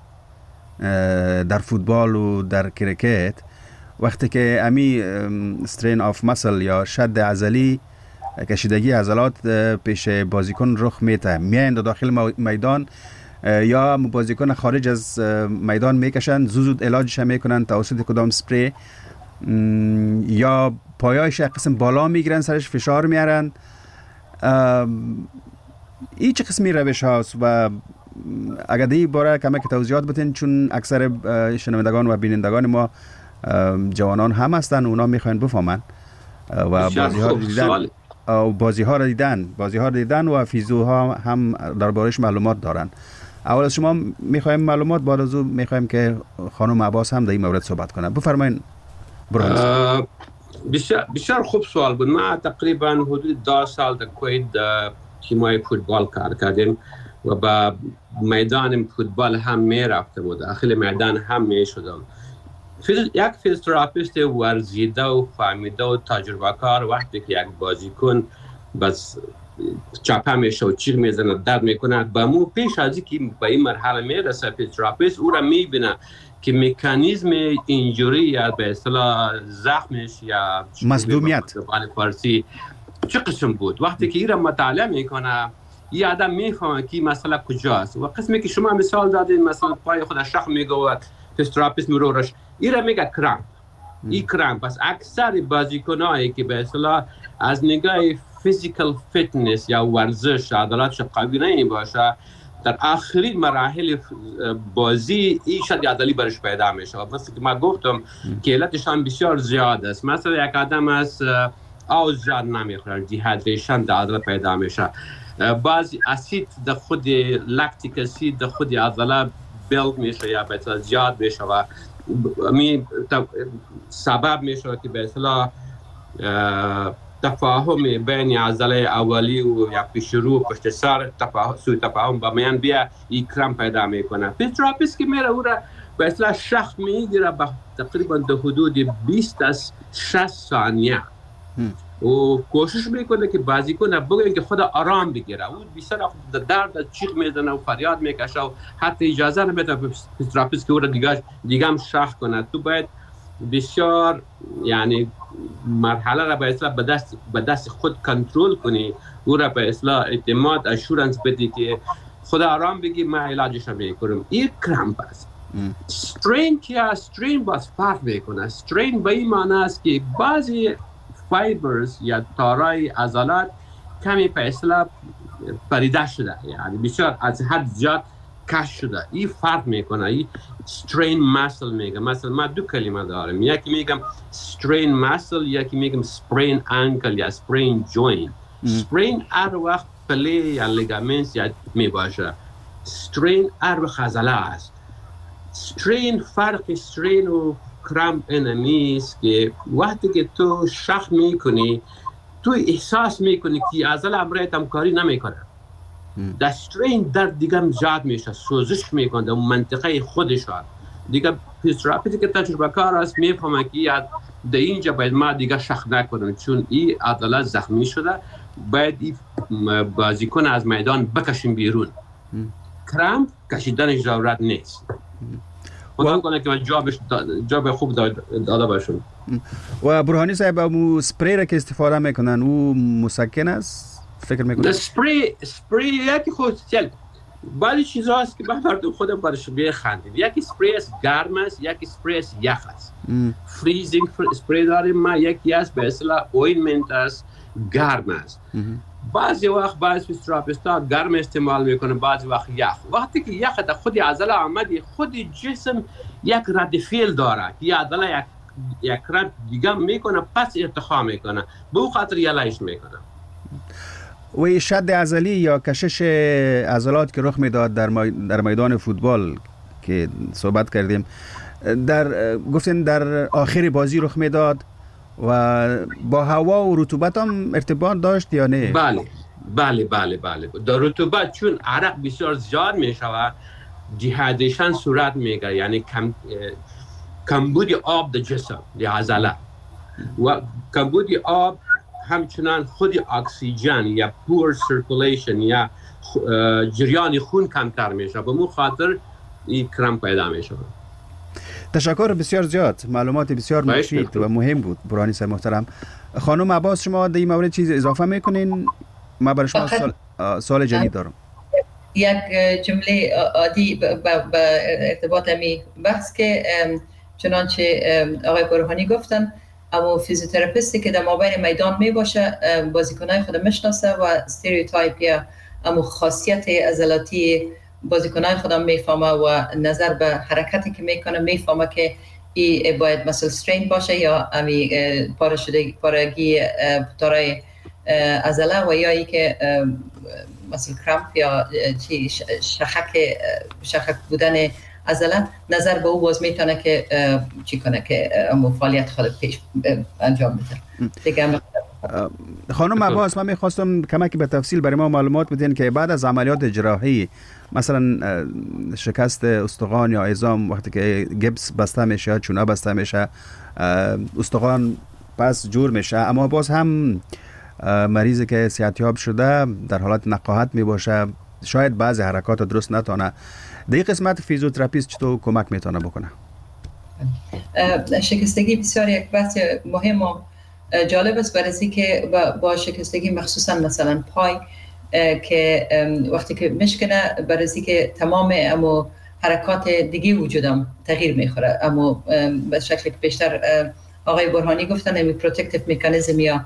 در فوتبال و در کرکت وقتی که امی استرین آف مسل یا شد عضلی کشیدگی عضلات پیش بازیکن رخ میته میایند داخل میدان یا بازیکن خارج از میدان میکشن زود زود علاجش میکنن توسط کدام سپری یا پایایش یک قسم بالا میگیرن سرش فشار میارن این چه قسمی روش هاست و اگر دی باره کمک توضیحات بتین چون اکثر شنوندگان و بینندگان ما جوانان هم هستن اونا میخواین بفهمن و بازی ها دیدن و بازی ها را دیدن بازی ها را دیدن و فیزیو ها هم دربارش معلومات دارن اول از شما میخوایم معلومات بعد از او میخوایم که خانم عباس هم در این مورد صحبت کنه بفرمایید برهان بسیار بسیار خوب سوال بود ما تقریبا حدود ده سال در کویت تیمای فوتبال کار کردیم و با میدان فوتبال هم می رفتم و داخل میدان هم می شدم یک فیزیوتراپیست ورزیده و فهمیده و تجربه کار وقتی که یک بازیکن بس چاپه میشه و چیغ میزنه درد میکنه با مو پیش از اینکه به این مرحله میرسه فیزیوتراپیست او را میبینه که مکانیزم اینجوری یا به اصطلاح زخمش یا مصدومیت زبان فارسی چه قسم بود وقتی که این را مطالعه میکنه این آدم میفهمه که مسئله کجاست و قسمی که شما مثال دادین مثلا پای خودش شخ میگه و فیزیوتراپیست میرو رش این را میگه کرامپ این کرامپ پس اکثر بازیکنایی که به اصطلاح از نگاه فیزیکال فیتنس یا ورزش عضلاتش قوی نمی باشه در آخرین مراحل بازی این شد عضلی برش پیدا میشه. مثل که ما گفتم که علتشان بسیار زیاد است. مثلا یک آدم از آب زیاد نمیخوره، دیهایدریشن در عضله پیدا میشه. بعضی اسید در خود لکتیک اسید در خود عضله بیلد میشه یا به اصطلاح زیاد میشه و می سبب میشه که به اصطلاح تفاهم بین عضله اولی و یا پیش رو و پشت سر تفاهم سوء تفاهم با میان بیا این کرم پیدا میکنه. فیزیوتراپیست که میره او را به اصطلاح شخص میگیره با تقریبا در حدود بیست تا شصت ثانیه و کوشش میکنه که بازیکن بگه که خدا آرام بگیره. او بیشتر در درد چیخ میزنه و فریاد میکشه و حتی اجازه نمیده فیزیوتراپیست که او را دیگه دیگه هم شخص کنه. تو باید بسیار یعنی مرحله را به اصطلاح به دست به دست خود کنترل کنی، او را به اصطلاح اعتماد اشورنس بدی که خدا آرام بگی ما علاجش رو میکنم. این کرامپ است. استرین که استرین باز فرق میکنه. استرین به این معنی است که بعضی فایبرز یا تارای عضلات کمی به اصطلاح پریده شده، یعنی بسیار از حد زیاد کش شده. این فرق میکنه. این strain muscle میگه. مثلا ما دو کلمه دارم، یکی میگم strain muscle، یکی میگم sprain ankle یا sprain joint. sprain هر وقت پله یا لیگامنت یا میباشه. strain هر وقت عضله است. strain فرق strain و کرامپ اینمیست که وقتی که تو شخ میکنی تو احساس میکنی که عضله امرایت همکاری نمیکنه. در استرین در دیگه هم زیاد میشه، سوزش میکنه در منطقه خودشان. دیگه فیزیوتراپیستی که تجربه کار است میفهمه که در اینجا باید ما دیگه شخ نکنیم چون این عضله زخمی شده، باید این بازیکن از میدان بکشیم بیرون. کرامپ کشیدنش ضرورت نیست. خدا کنه که جابش جاب خوب داده باشون. و برهانی صاحب امو سپری را که استفاده میکنن او مسکن است فکر میکنم؟ سپری سپری یکی خود چل بعضی چیزا هست که مردم خودم برش بخندید. یکی سپری است گرم است، یکی سپری است یخ است. فریزینگ سپری داریم ما، یکی است به اصطلاح اوینمنت است گرم است. بعضی وقت بعضی فیزیوتراپیست‌ها گرم استعمال میکنه، بعضی وقت یخ. وقتی که یخ تا خود عضله آمدی خود جسم یک رد فعل داره که عضله یک یک رد دیگه میکنه پس ارتخا میکنه، به او خاطر یلایش میکنه. و شد عضلی یا کشش عضلات که رخ میداد در در میدان فوتبال که صحبت کردیم، در گفتین در آخر بازی رخ میداد و با هوا و رطوبت هم ارتباط داشت یا نه؟ بله بله بله بله در رطوبت چون عرق بسیار زیاد میشود دیهایدریشن صورت میگیره، یعنی کم کمبود آب در جسم در عضله و کمبود آب همچنان خود اکسیژن یا پور سرکولیشن یا جریان خون کمتر میشه، به مو خاطر این کرامپ پیدا میشه. تشکر بسیار زیاد، معلومات بسیار مفید و مهم بود برهانی صاحب محترم. خانم عباس شما در این مورد چیز اضافه میکنین؟ ما برای شما سال, سال جدید دارم. یک جمله عادی به ارتباط می بحث که چنانچه آقای برهانی گفتن، اما فیزیوتراپیستی که در مابین میدان می باشه بازیکنای خود میشناسه و استریوتایپ یا اما خاصیت عضلاتی بازیکنای خودم میفهمه و نظر به حرکتی که میکنه میفهمه که این باید مثل استرین باشه یا امی پاره شده پارگی تارای عضله و یا ای که مثل کرامپ یا چی شخک شخک بودن عضله. نظر به او باز میتونه که چی کنه که فعالیت خود پیش انجام بده. دیگه خانم عباس من میخواستم کمکی به تفصیل برای ما معلومات بدین که بعد از عملیات جراحی مثلا شکست استخوان یا عظام وقتی که گبس بسته میشه، چونه بسته میشه، استخوان پس جور میشه، اما باز هم مریضی که صحتیاب شده در حالت نقاهت میباشه، شاید بعضی حرکات درست نتونه. در این قسمت فیزیوتراپیست چطور کمک میتونه بکنه؟ شکستگی بسیار یک بحث مهم و جالب است، برای که با شکستگی مخصوصا مثلا پای که وقتی که میشکنه برای که تمام امو حرکات دیگه وجودم تغییر میخوره، اما به شکل که بیشتر آقای برهانی گفتن امی پروتکتیو مکانیزم یا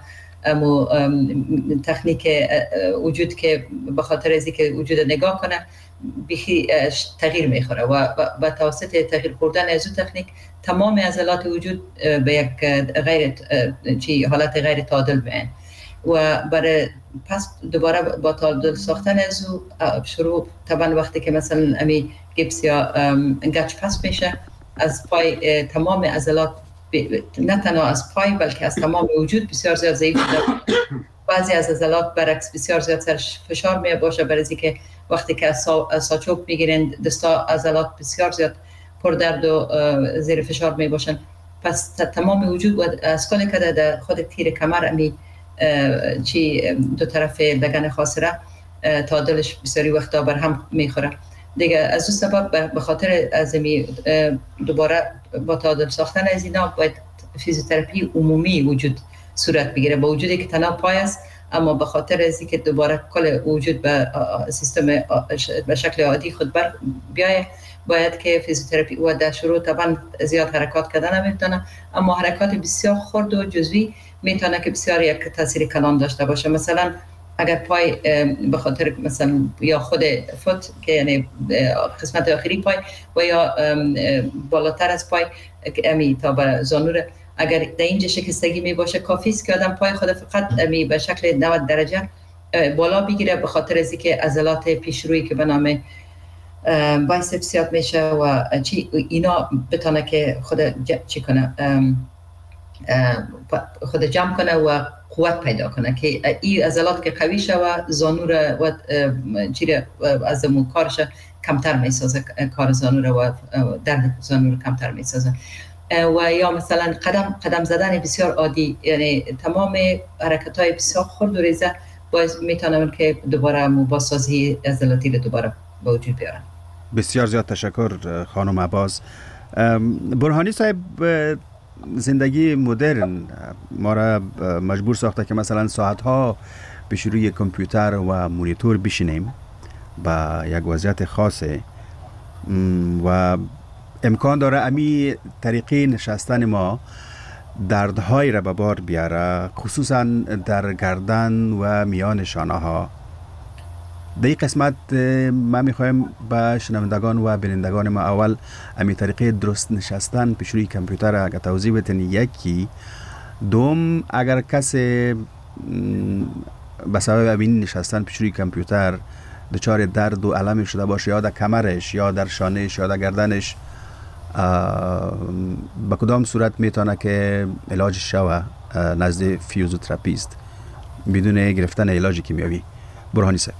امو تکنیک وجود که به خاطر از اینکه وجود نگاه کنه بیخی تغییر میخوره و با توسط تغییر خوردن از اون تکنیک تمام عضلات وجود به یک غیر چی حالت غیر تعادل میان و برای پس دوباره با تعادل ساختن از او شروع طبعا وقتی که مثلا امی گیپس یا گچ پس میشه از پای تمام عضلات نه تنها از پای بلکه از تمام وجود بسیار زیاد ضعیف شده. بعضی از عضلات برعکس بسیار زیاد سرش فشار می باشه برای اینکه وقتی که از ساچوب میگیرین دستا عضلات بسیار زیاد پر درد و زیر فشار می باشن. پس تمام وجود و از کل کده در خود تیر کمر امی چی دو طرف لگن خاصره تعادلش بسیاری وقتا بر هم میخوره دیگه. از اون سبب به خاطر ازمی دوباره با تعادل ساختن از اینا باید فیزیوتراپی عمومی وجود صورت بگیره با وجودی که تنها پای است، اما به خاطر از اینکه دوباره کل وجود به سیستم به شکل عادی خود بر بیایه باید که فیزیوتراپی و در شروع طبعا زیاد حرکات کردن نمیتونه، اما حرکات بسیار خرد و جزئی میتونه که بسیار یک تاثیر کلان داشته باشه. مثلا اگر پای به خاطر مثلا یا خود فوت که یعنی قسمت آخری پای و یا بالاتر از پای امی تا به زانور اگر در اینجا شکستگی می باشه کافی است که آدم پای خود فقط امی به شکل نود درجه بالا بگیره به خاطر از اینکه عضلات پیشرویی که به نام بایسپس یاد میشه و چی اینا بتونه که خود چی کنه خود جمع کنه و قوت پیدا کنه که این عضلات که قوی شه و زانور و چی از اون کارش کمتر میسازه، کار زانور و درد زانور کمتر میسازه. و یا مثلا قدم قدم زدن بسیار عادی، یعنی تمام حرکت های بسیار خرد و ریزه باعث میتونن که دوباره بازسازی عضلاتی رو دوباره به وجود بیارن. بسیار زیاد تشکر خانم عباس. برهانی صاحب، زندگی مدرن ما را مجبور ساخته که مثلا ساعتها پیش روی کامپیوتر و مونیتور بشینیم با یک وضعیت خاصه و امکان داره امی طریقی نشستن ما دردهایی را به بار بیاره، خصوصا در گردن و میان شانه ها. در این قسمت ما میخوایم به شنوندگان و بینندگان ما اول امی طریقه درست نشستن پیش روی کامپیوتر اگر توضیح بدین. یکی دوم، اگر کسی به سبب این نشستن پیش روی کامپیوتر دچار درد و الم شده باشه یا در کمرش یا در شانهش یا در گردنش، به کدام صورت میتونه که علاج شوه نزد فیزیوتراپیست بدون گرفتن علاج کیمیایی؟ برهانی صاحب.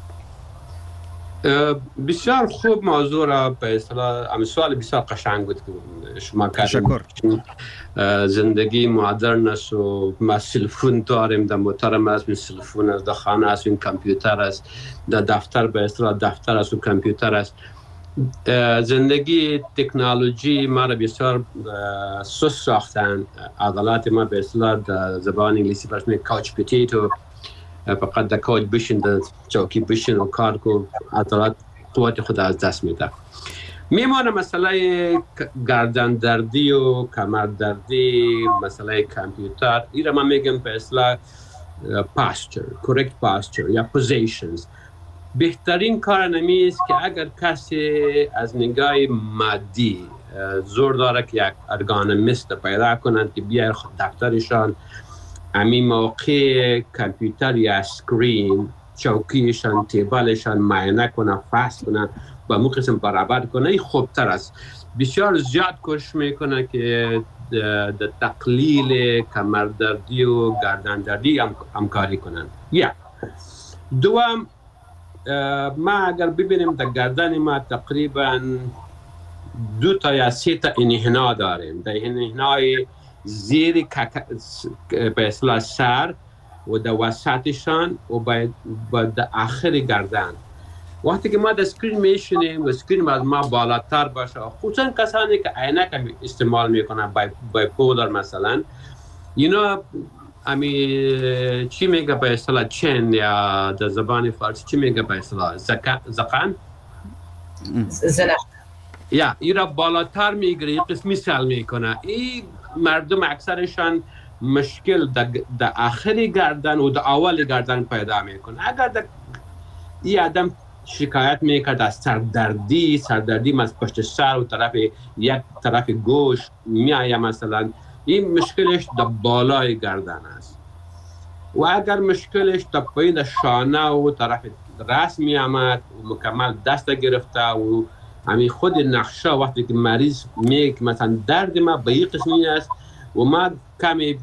بسیار خوب موضوع را به اصطلاح ام سوال بسیار قشنگ بود که شما تشکر. زندگی مدرن است و ما تلفن داریم، در موتر است، تلفن است، در خانه است، این کامپیوتر است، در دفتر به اصطلاح دفتر است و کامپیوتر است. زندگی تکنولوژی ما را بسیار سست ساختن. عضلات ما به اصطلاح در زبان انگلیسی برش میگن کاچ پوتیتو، فقط در کاج بشین، در چوکی بشین و کار کو، عضلات قوت خود از دست میده. میمانه مسئله گردن دردی و کمر دردی، مسئله کامپیوتر. این را ما میگم به اصطلاح پاستچر، correct posture یا positions. بهترین کار نمیست که اگر کسی از نگاه مادی زور داره که یک ارگانومیست پیدا کنند که بیاید دفترشان همین موقع کامپیوتر یا اسکرین چوکیشان تیبلشان معاینه کنن، فحص کنن، با مو قسم برابر کنن، این خوبتر است. بسیار زیاد کوشش میکنه که در تقلیل کمردردی و گردن دردی همکاری کنن. یک دوم، ما اگر ببینیم در گردن ما تقریبا دو تا یا سه تا انحنا داریم. در انحنای زیر به اصطلاح سر و در وسطشان و در آخر گردن. وقتی که ما در اسکرین میشینیم و اسکرین از ما بالاتر باشه، خصوصا کسانی که عینک استعمال میکنن، بای پولر مثلا، اینا امی چی میگه به اصطلاح چین یا در زبان فارسی چی میگه به اصطلاح زقن زنق یا اینا بالاتر میگیره، یه قسمی سل میکنه. این مردم اکثرشان مشکل در آخری گردن و در اول گردن پیدا میکنه. اگر در این آدم شکایت میکرد از سردردی سردردی از پشت سر و طرف یک طرف گوش میآید مثلا، این مشکلش در بالای گردن است. و اگر مشکلش در پایین شانه و طرف راست میآمد و مکمل دست گرفته و همین خود نقشه وقتی که مریض میگه مثلا درد ما به این قسمی است و ما کمی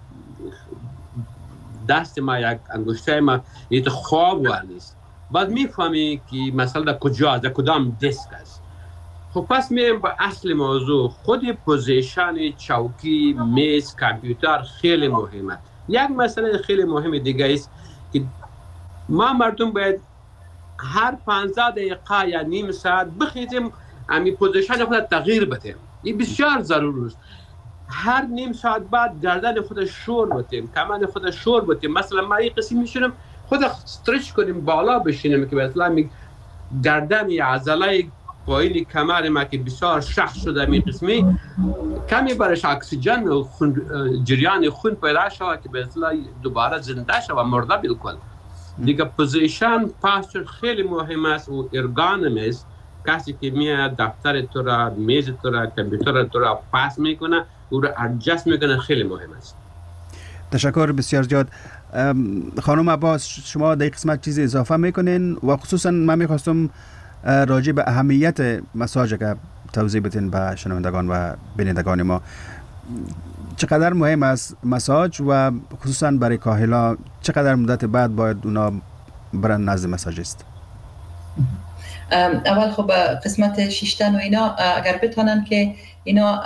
دست ما یک انگشته ما یه خواب والیست، بعد میفهمی که مثلا در کجا در کدام دسک است. خب پس میایم به اصل موضوع. خود پوزیشن چوکی، میز، کامپیوتر خیلی مهمه. یک مسئله خیلی مهم دیگه است که ما مردم باید هر پانزده دقیقه یا نیم ساعت بخیزیم امی پوزیشن خود تغییر بدیم. این بسیار ضروری است. هر نیم ساعت بعد گردن خود شور بدیم، کمر خود شور بدیم. مثلا ما این قسم میشونم خود استرچ کنیم، بالا بشینیم که مثلا می گردن یا عضله پایین کمر ما که بسیار شخص شده می قسمی کمی برش اکسیژن و خون جریان خون پیدا شود که مثلا دوباره زنده شود مرده بالکل. دیگه پوزیشن پاستر خیلی مهم است و ارگانم است. کسی که میاد دفتر تو را، میز تو را، کامپیوتر تو را پاس میکنه او را ادجست میکنه، خیلی مهم است. تشکر بسیار زیاد. خانم عباس، شما در قسمت چیزی اضافه میکنین و خصوصا من میخواستم راجع به اهمیت مساج که توضیح بدین به شنوندگان و بینندگان ما. چقدر مهم است مساج و خصوصا برای کاهلا چقدر مدت بعد باید اونا برن نزد مساجیست؟ اول خب قسمت شیشتن و اینا اگر بتونن که اینا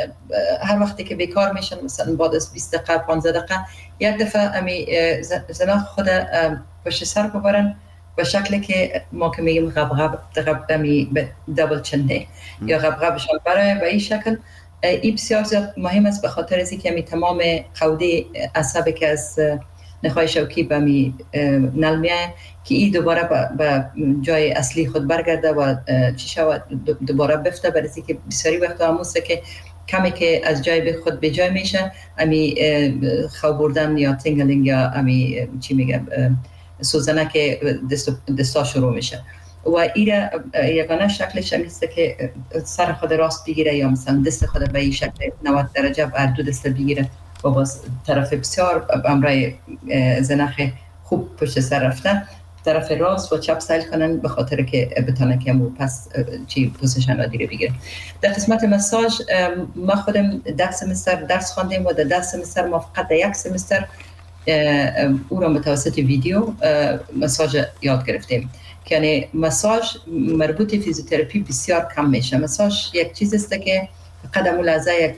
هر وقتی که بیکار میشن مثلا بعد از بیست دقیقه پانزده دقیقه یک دفعه امی زناخ خود پشت سر ببرن به شکلی که ما که میگیم غبغب دمی دبل چنه یا غبغبشان برای به این شکل. این بسیار زیاد مهم است به خاطر از اینکه می تمام قوده عصبی که از نخاع شوکی به می نل میایه که این دوباره به جای اصلی خود برگرده و چی شود دوباره بفته. برای اینکه بسیاری وقت هموسته که کمی که از جای به خود به جای میشه امی خو بردن یا تینگلینگ یا امی چی میگم سوزنه که دستا شروع میشه و ایره یگانه شکلش همیسته که سر خود راست بگیره یا مثلا دست خود به این شکل نود درجه بر دو دست بگیره و باز طرف بسیار امرای زنخ خوب پشت سر رفته طرف راست و چپ سیل کنن به خاطر که بتانه که مو پس چی پوزیشن آدیره بگیره. در قسمت مساج ما خودم ده سمستر درس خواندیم و در ده سمستر ما فقط در یک سمستر او را متوسط ویدیو مساج یاد گرفتیم. یعنی مساج مربوط فیزیوتراپی بسیار کم میشه. مساج یک چیز است که قدم لحظه یک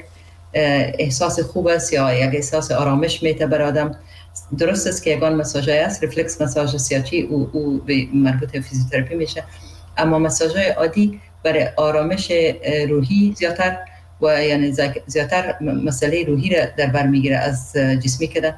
احساس خوب است یا یک احساس آرامش میده بر آدم. درست است که یگان مساجای است رفلکس مساج سیاچی او او به مربوط فیزیوتراپی میشه، اما مساجای عادی برای آرامش روحی زیاتر و یعنی زیاتر مسئله روحی را در بر میگیره از جسمی که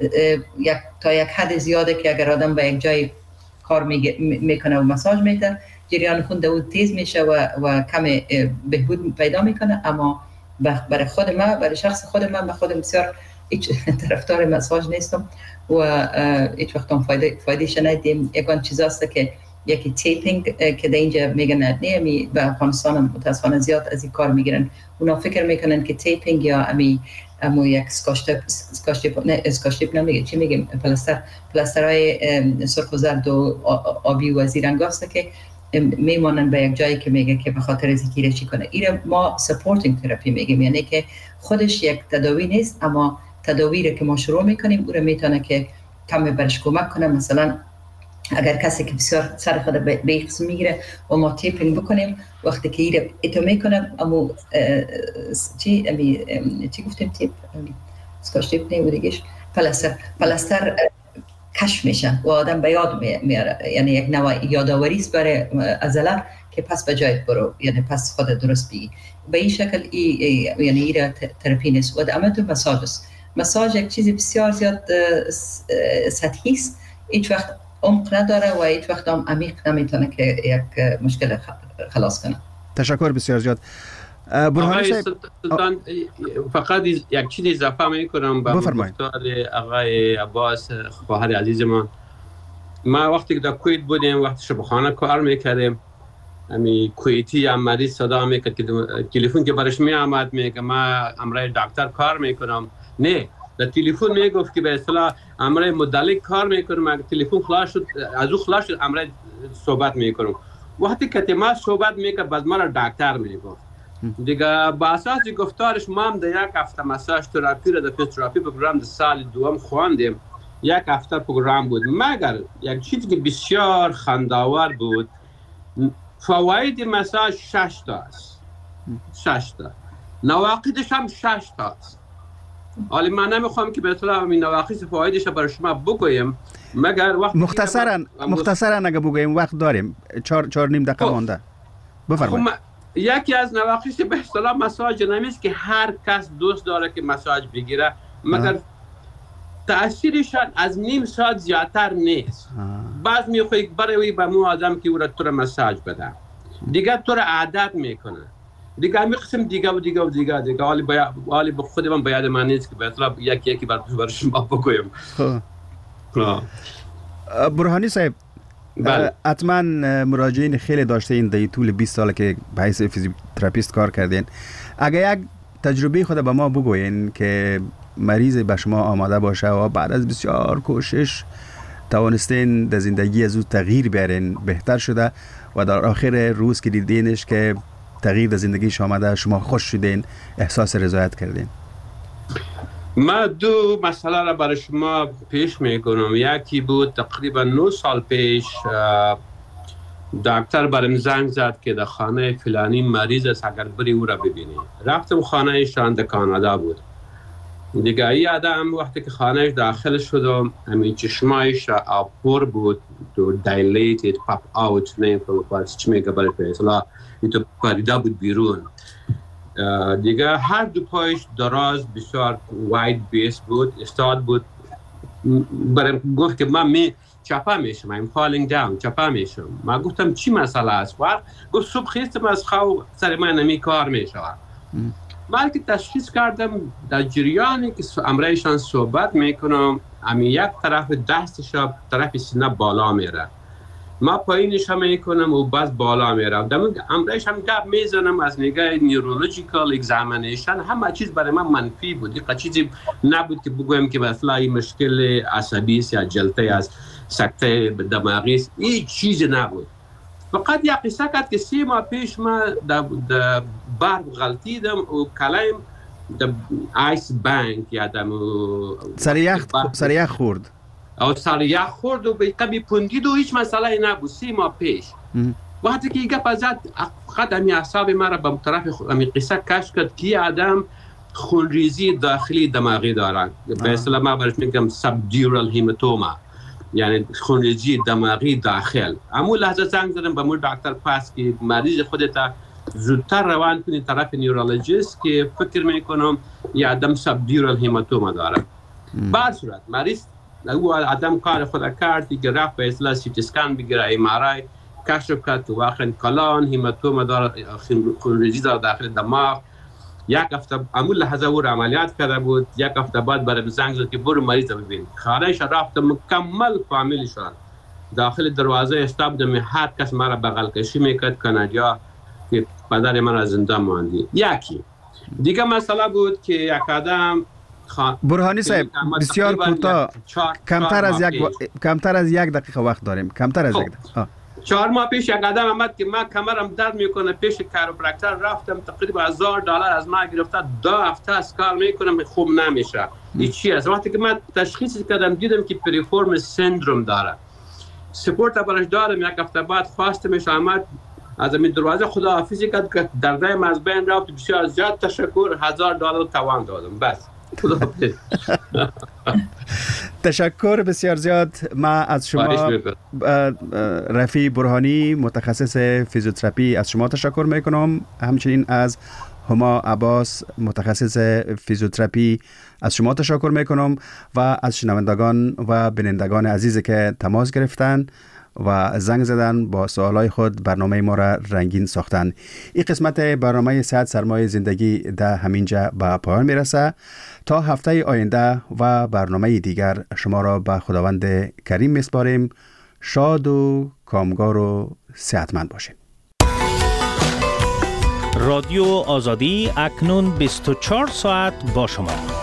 یک تا یک حد زیاده که اگر آدم به یک جای کار میکنه و مساج میده جریان خون دو تیز میشه و و کم بهبود پیدا میکنه. اما برای خود ما برای شخص خود من من خودم بسیار هیچ طرفدار مساج نیستم و هیچ وقت هم فایده فایدهش ندیدم. یکان چیزاست که یکی تیپینگ که در اینجا میگن نه می به افغانستان متاسفانه زیاد از این کار میگیرن. اونا فکر میکنن که تیپینگ یا امی امو یک اسکاشتپ اسکاشتپ نه اسکاشتپ نمیگه چی میگیم پلاستر پلاسترهای سرخ و زرد و آبی و زیرنگاست که میمونن به یک جایی که میگه که به خاطر از اینکه چی کنه. این ما سپورتینگ تراپی میگیم، یعنی که خودش یک تداوی نیست اما تداوی رو که ما شروع میکنیم او رو میتونه که کم برش کمک کنه. مثلا اگر کسی که بسیار سر خود به این قسم میگیره و ما تیپینگ بکنیم وقتی که این رو ایتو میکنم اما چی امی چی گفتیم تیپ اسکاش تیپ نه بودیگش پلاستر پلاستر کش میشه و آدم به یاد میاره، یعنی یک نوع یادآوری است برای عضله که پس به جایت برو، یعنی پس خود درست بگی. به این شکل ای یعنی این تراپی نیست و دامه تو مساج است. مساج یک چیزی بسیار زیاد سطحی است، هیچ وقت عمق نداره و هیچ وقت هم عمیق نمیتونه که یک مشکل خلاص کنه. تشکر بسیار زیاد. برهانی صاحب سلطان فقط یک چیز اضافه میکنم به گفتار آقای عباس خواهر عزیز ما. ما وقتی که در کویت بودیم، وقتی شبخانه کار میکردیم، امی کویتی هم مریض صدا میکرد که تلفن که برش میآمد میگه ما امرای دکتر کار میکنم، نه در تلفن میگفت که به اصطلاح امرای مدلک کار میکنم، اگه تلفن خلاص شد از او خلاص شد امرای صحبت میکنم. وقتی که ما صحبت میکرد باز ما را دکتر میگفت دیگه. با اساس گفتارش ما هم در یک هفته مساج تراپی را در فیزیوتراپی پروگرام در سال دوم خواندیم. یک هفته پروگرام بود، مگر یک چیزی که بسیار خنده‌آور بود، فواید مساج شش تا است، شش تا، نواقصش هم شش تا است. حالا من نمیخوام که به اصطلاح این نواقص فوایدش برای شما بگویم، مگر وقت مختصرا مختصرا اگه بگویم وقت داریم، چهار چهار نیم دقیقه مانده. بفرمایید. یکی از نواقص به اصطلاح مساج نمیست که هر کس دوست داره که مساج بگیره، مگر تأثیرشان از نیم ساعت زیادتر نیست. بعض میخوایی برای به مو آدم که او را تو را مساج بده، دیگه تو را عادت میکنه، دیگه همی قسم دیگه و دیگه و دیگه دیگه حالی باید به خود من باید من نیست که به اطلاع یکی یکی برای شما بگویم. برهانی صاحب، حتما مراجعین خیلی داشته این در طول بیست سال که به حیث فیزیوتراپیست کار کردین، اگه یک تجربه خود به ما بگوین که مریض به شما آماده باشه و بعد از بسیار کوشش توانستین در زندگی از او تغییر بیارین، بهتر شده و در آخر روز که دیدینش که تغییر در زندگیش آمده، شما خوش شدین، احساس رضایت کردین. ما دو مسئله را برای شما پیش میکنم. یکی بود تقریبا نه سال پیش دکتر برام زنگ زد که در خانه فلانی مریض است، اگر بری او را ببینی. رفتم خانه ایشان در کانادا بود. دیگه ای آدم وقتی که خانهش داخل شدم، همین چشمایش آبور بود، تو dilated pop out نمیفهم باید چی میگه برای پیسلا، این تو پریده بود بیرون. دیگه هر دو پایش دراز بسیار واید بیس بود، استاد بود. برام گفت که من می چپا میشم، I'm falling down، چپا میشم. ما گفتم چی مسئله است؟ گفت صبح خیستم از خواب سر من نمی کار میشوم. من که تشخیص کردم در جریانی که امرایشان صحبت میکنم، امی یک طرف دستش طرف سینه بالا میره، ما پایینش هم میکنم و باز بالا میره. در امرایش هم گپ میزنم از نگاه نیورولوژیکال اگزامینیشن، همه چیز برای من منفی بود. یک چیزی نبود که بگویم که مثلا این مشکل عصبی است یا جلطه است، سکته دماغی است، این چیز نبود. فقط یک قصه کرد که سی ماه پیش ما در برق غلطیدم و کلایم در آیس بانک یا در سر یخ خورد او سر یخ خورد و به قبی پوندید و هیچ مسئله نبود سی ماه پیش. وقتی که یک گپ زد فقط همی اعصاب مرا به طرف همی قصه کش کرد که آدم خونریزی داخلی دماغی دارن، به اصطلاح ما برش میگم سبدیورال هیماتوما، یعنی خونریزی دماغی داخل. اما لحظه زنگ زدم به مور دکتر پاس که مریض خودت زودتر روان کنی طرف نیورولوژیست که فکر میکنم یه آدم سبدیورال هیماتوما داره. بعد صورت مریض او آدم کار خود کرد دیگه، رفت به اصطلاح سی تی اسکن بگیره، ام آر آی کشف کرد که واقعا کلان هیماتوما داره، خونریزی داره داخل دماغ. یک هفته امول لحظه او عملیات کرده بود، یک هفته بعد برای زنگ زد که برو مریض ببین. خانه‌اش رفت مکمل فامیلی شد، داخل دروازه استابدم، هر کس مرا بغل کشی میکرد کانادیا که پدر من از زنده ماندی. یکی دیگه مسئله بود که یک آدم خان... برهانی صاحب بسیار کوتاه، کمتر از یک و... کمتر از یک دقیقه وقت داریم، کمتر از یک دقیقه. چهار ماه پیش یک آدم آمد که من کمرم درد میکنه، پیش کاروپرکتر رفتم، تقریبا هزار دلار از من گرفته، دو هفته از کار میکنم خوب نمیشه. این چی است؟ وقتی که من تشخیص کردم دیدم که پریفورم سندروم داره، سپورت برش دارم. یک هفته بعد خواستمش آمد، از این دروازه خداحافظی کرد که دردم از بین رفت. بسیار زیاد تشکر، هزار دلار توان دادم. بس تشکر بسیار زیاد. ما از شما رفیع برهانی متخصص فیزیوتراپی از شما تشکر میکنم، همچنین از هما عباس متخصص فیزیوتراپی از شما تشکر میکنم و از شنوندگان و بینندگان عزیزی که تماس گرفتن و زنگ زدن با سوالای خود برنامه ما را رنگین ساختن. این قسمت برنامه صحت سرمایه زندگی در همینجا به پایان میرسه. تا هفته آینده و برنامه دیگر شما را به خداوند کریم میسپاریم. شاد و کامگار و صحتمند باشید. رادیو آزادی اکنون بیست و چهار ساعت با شما.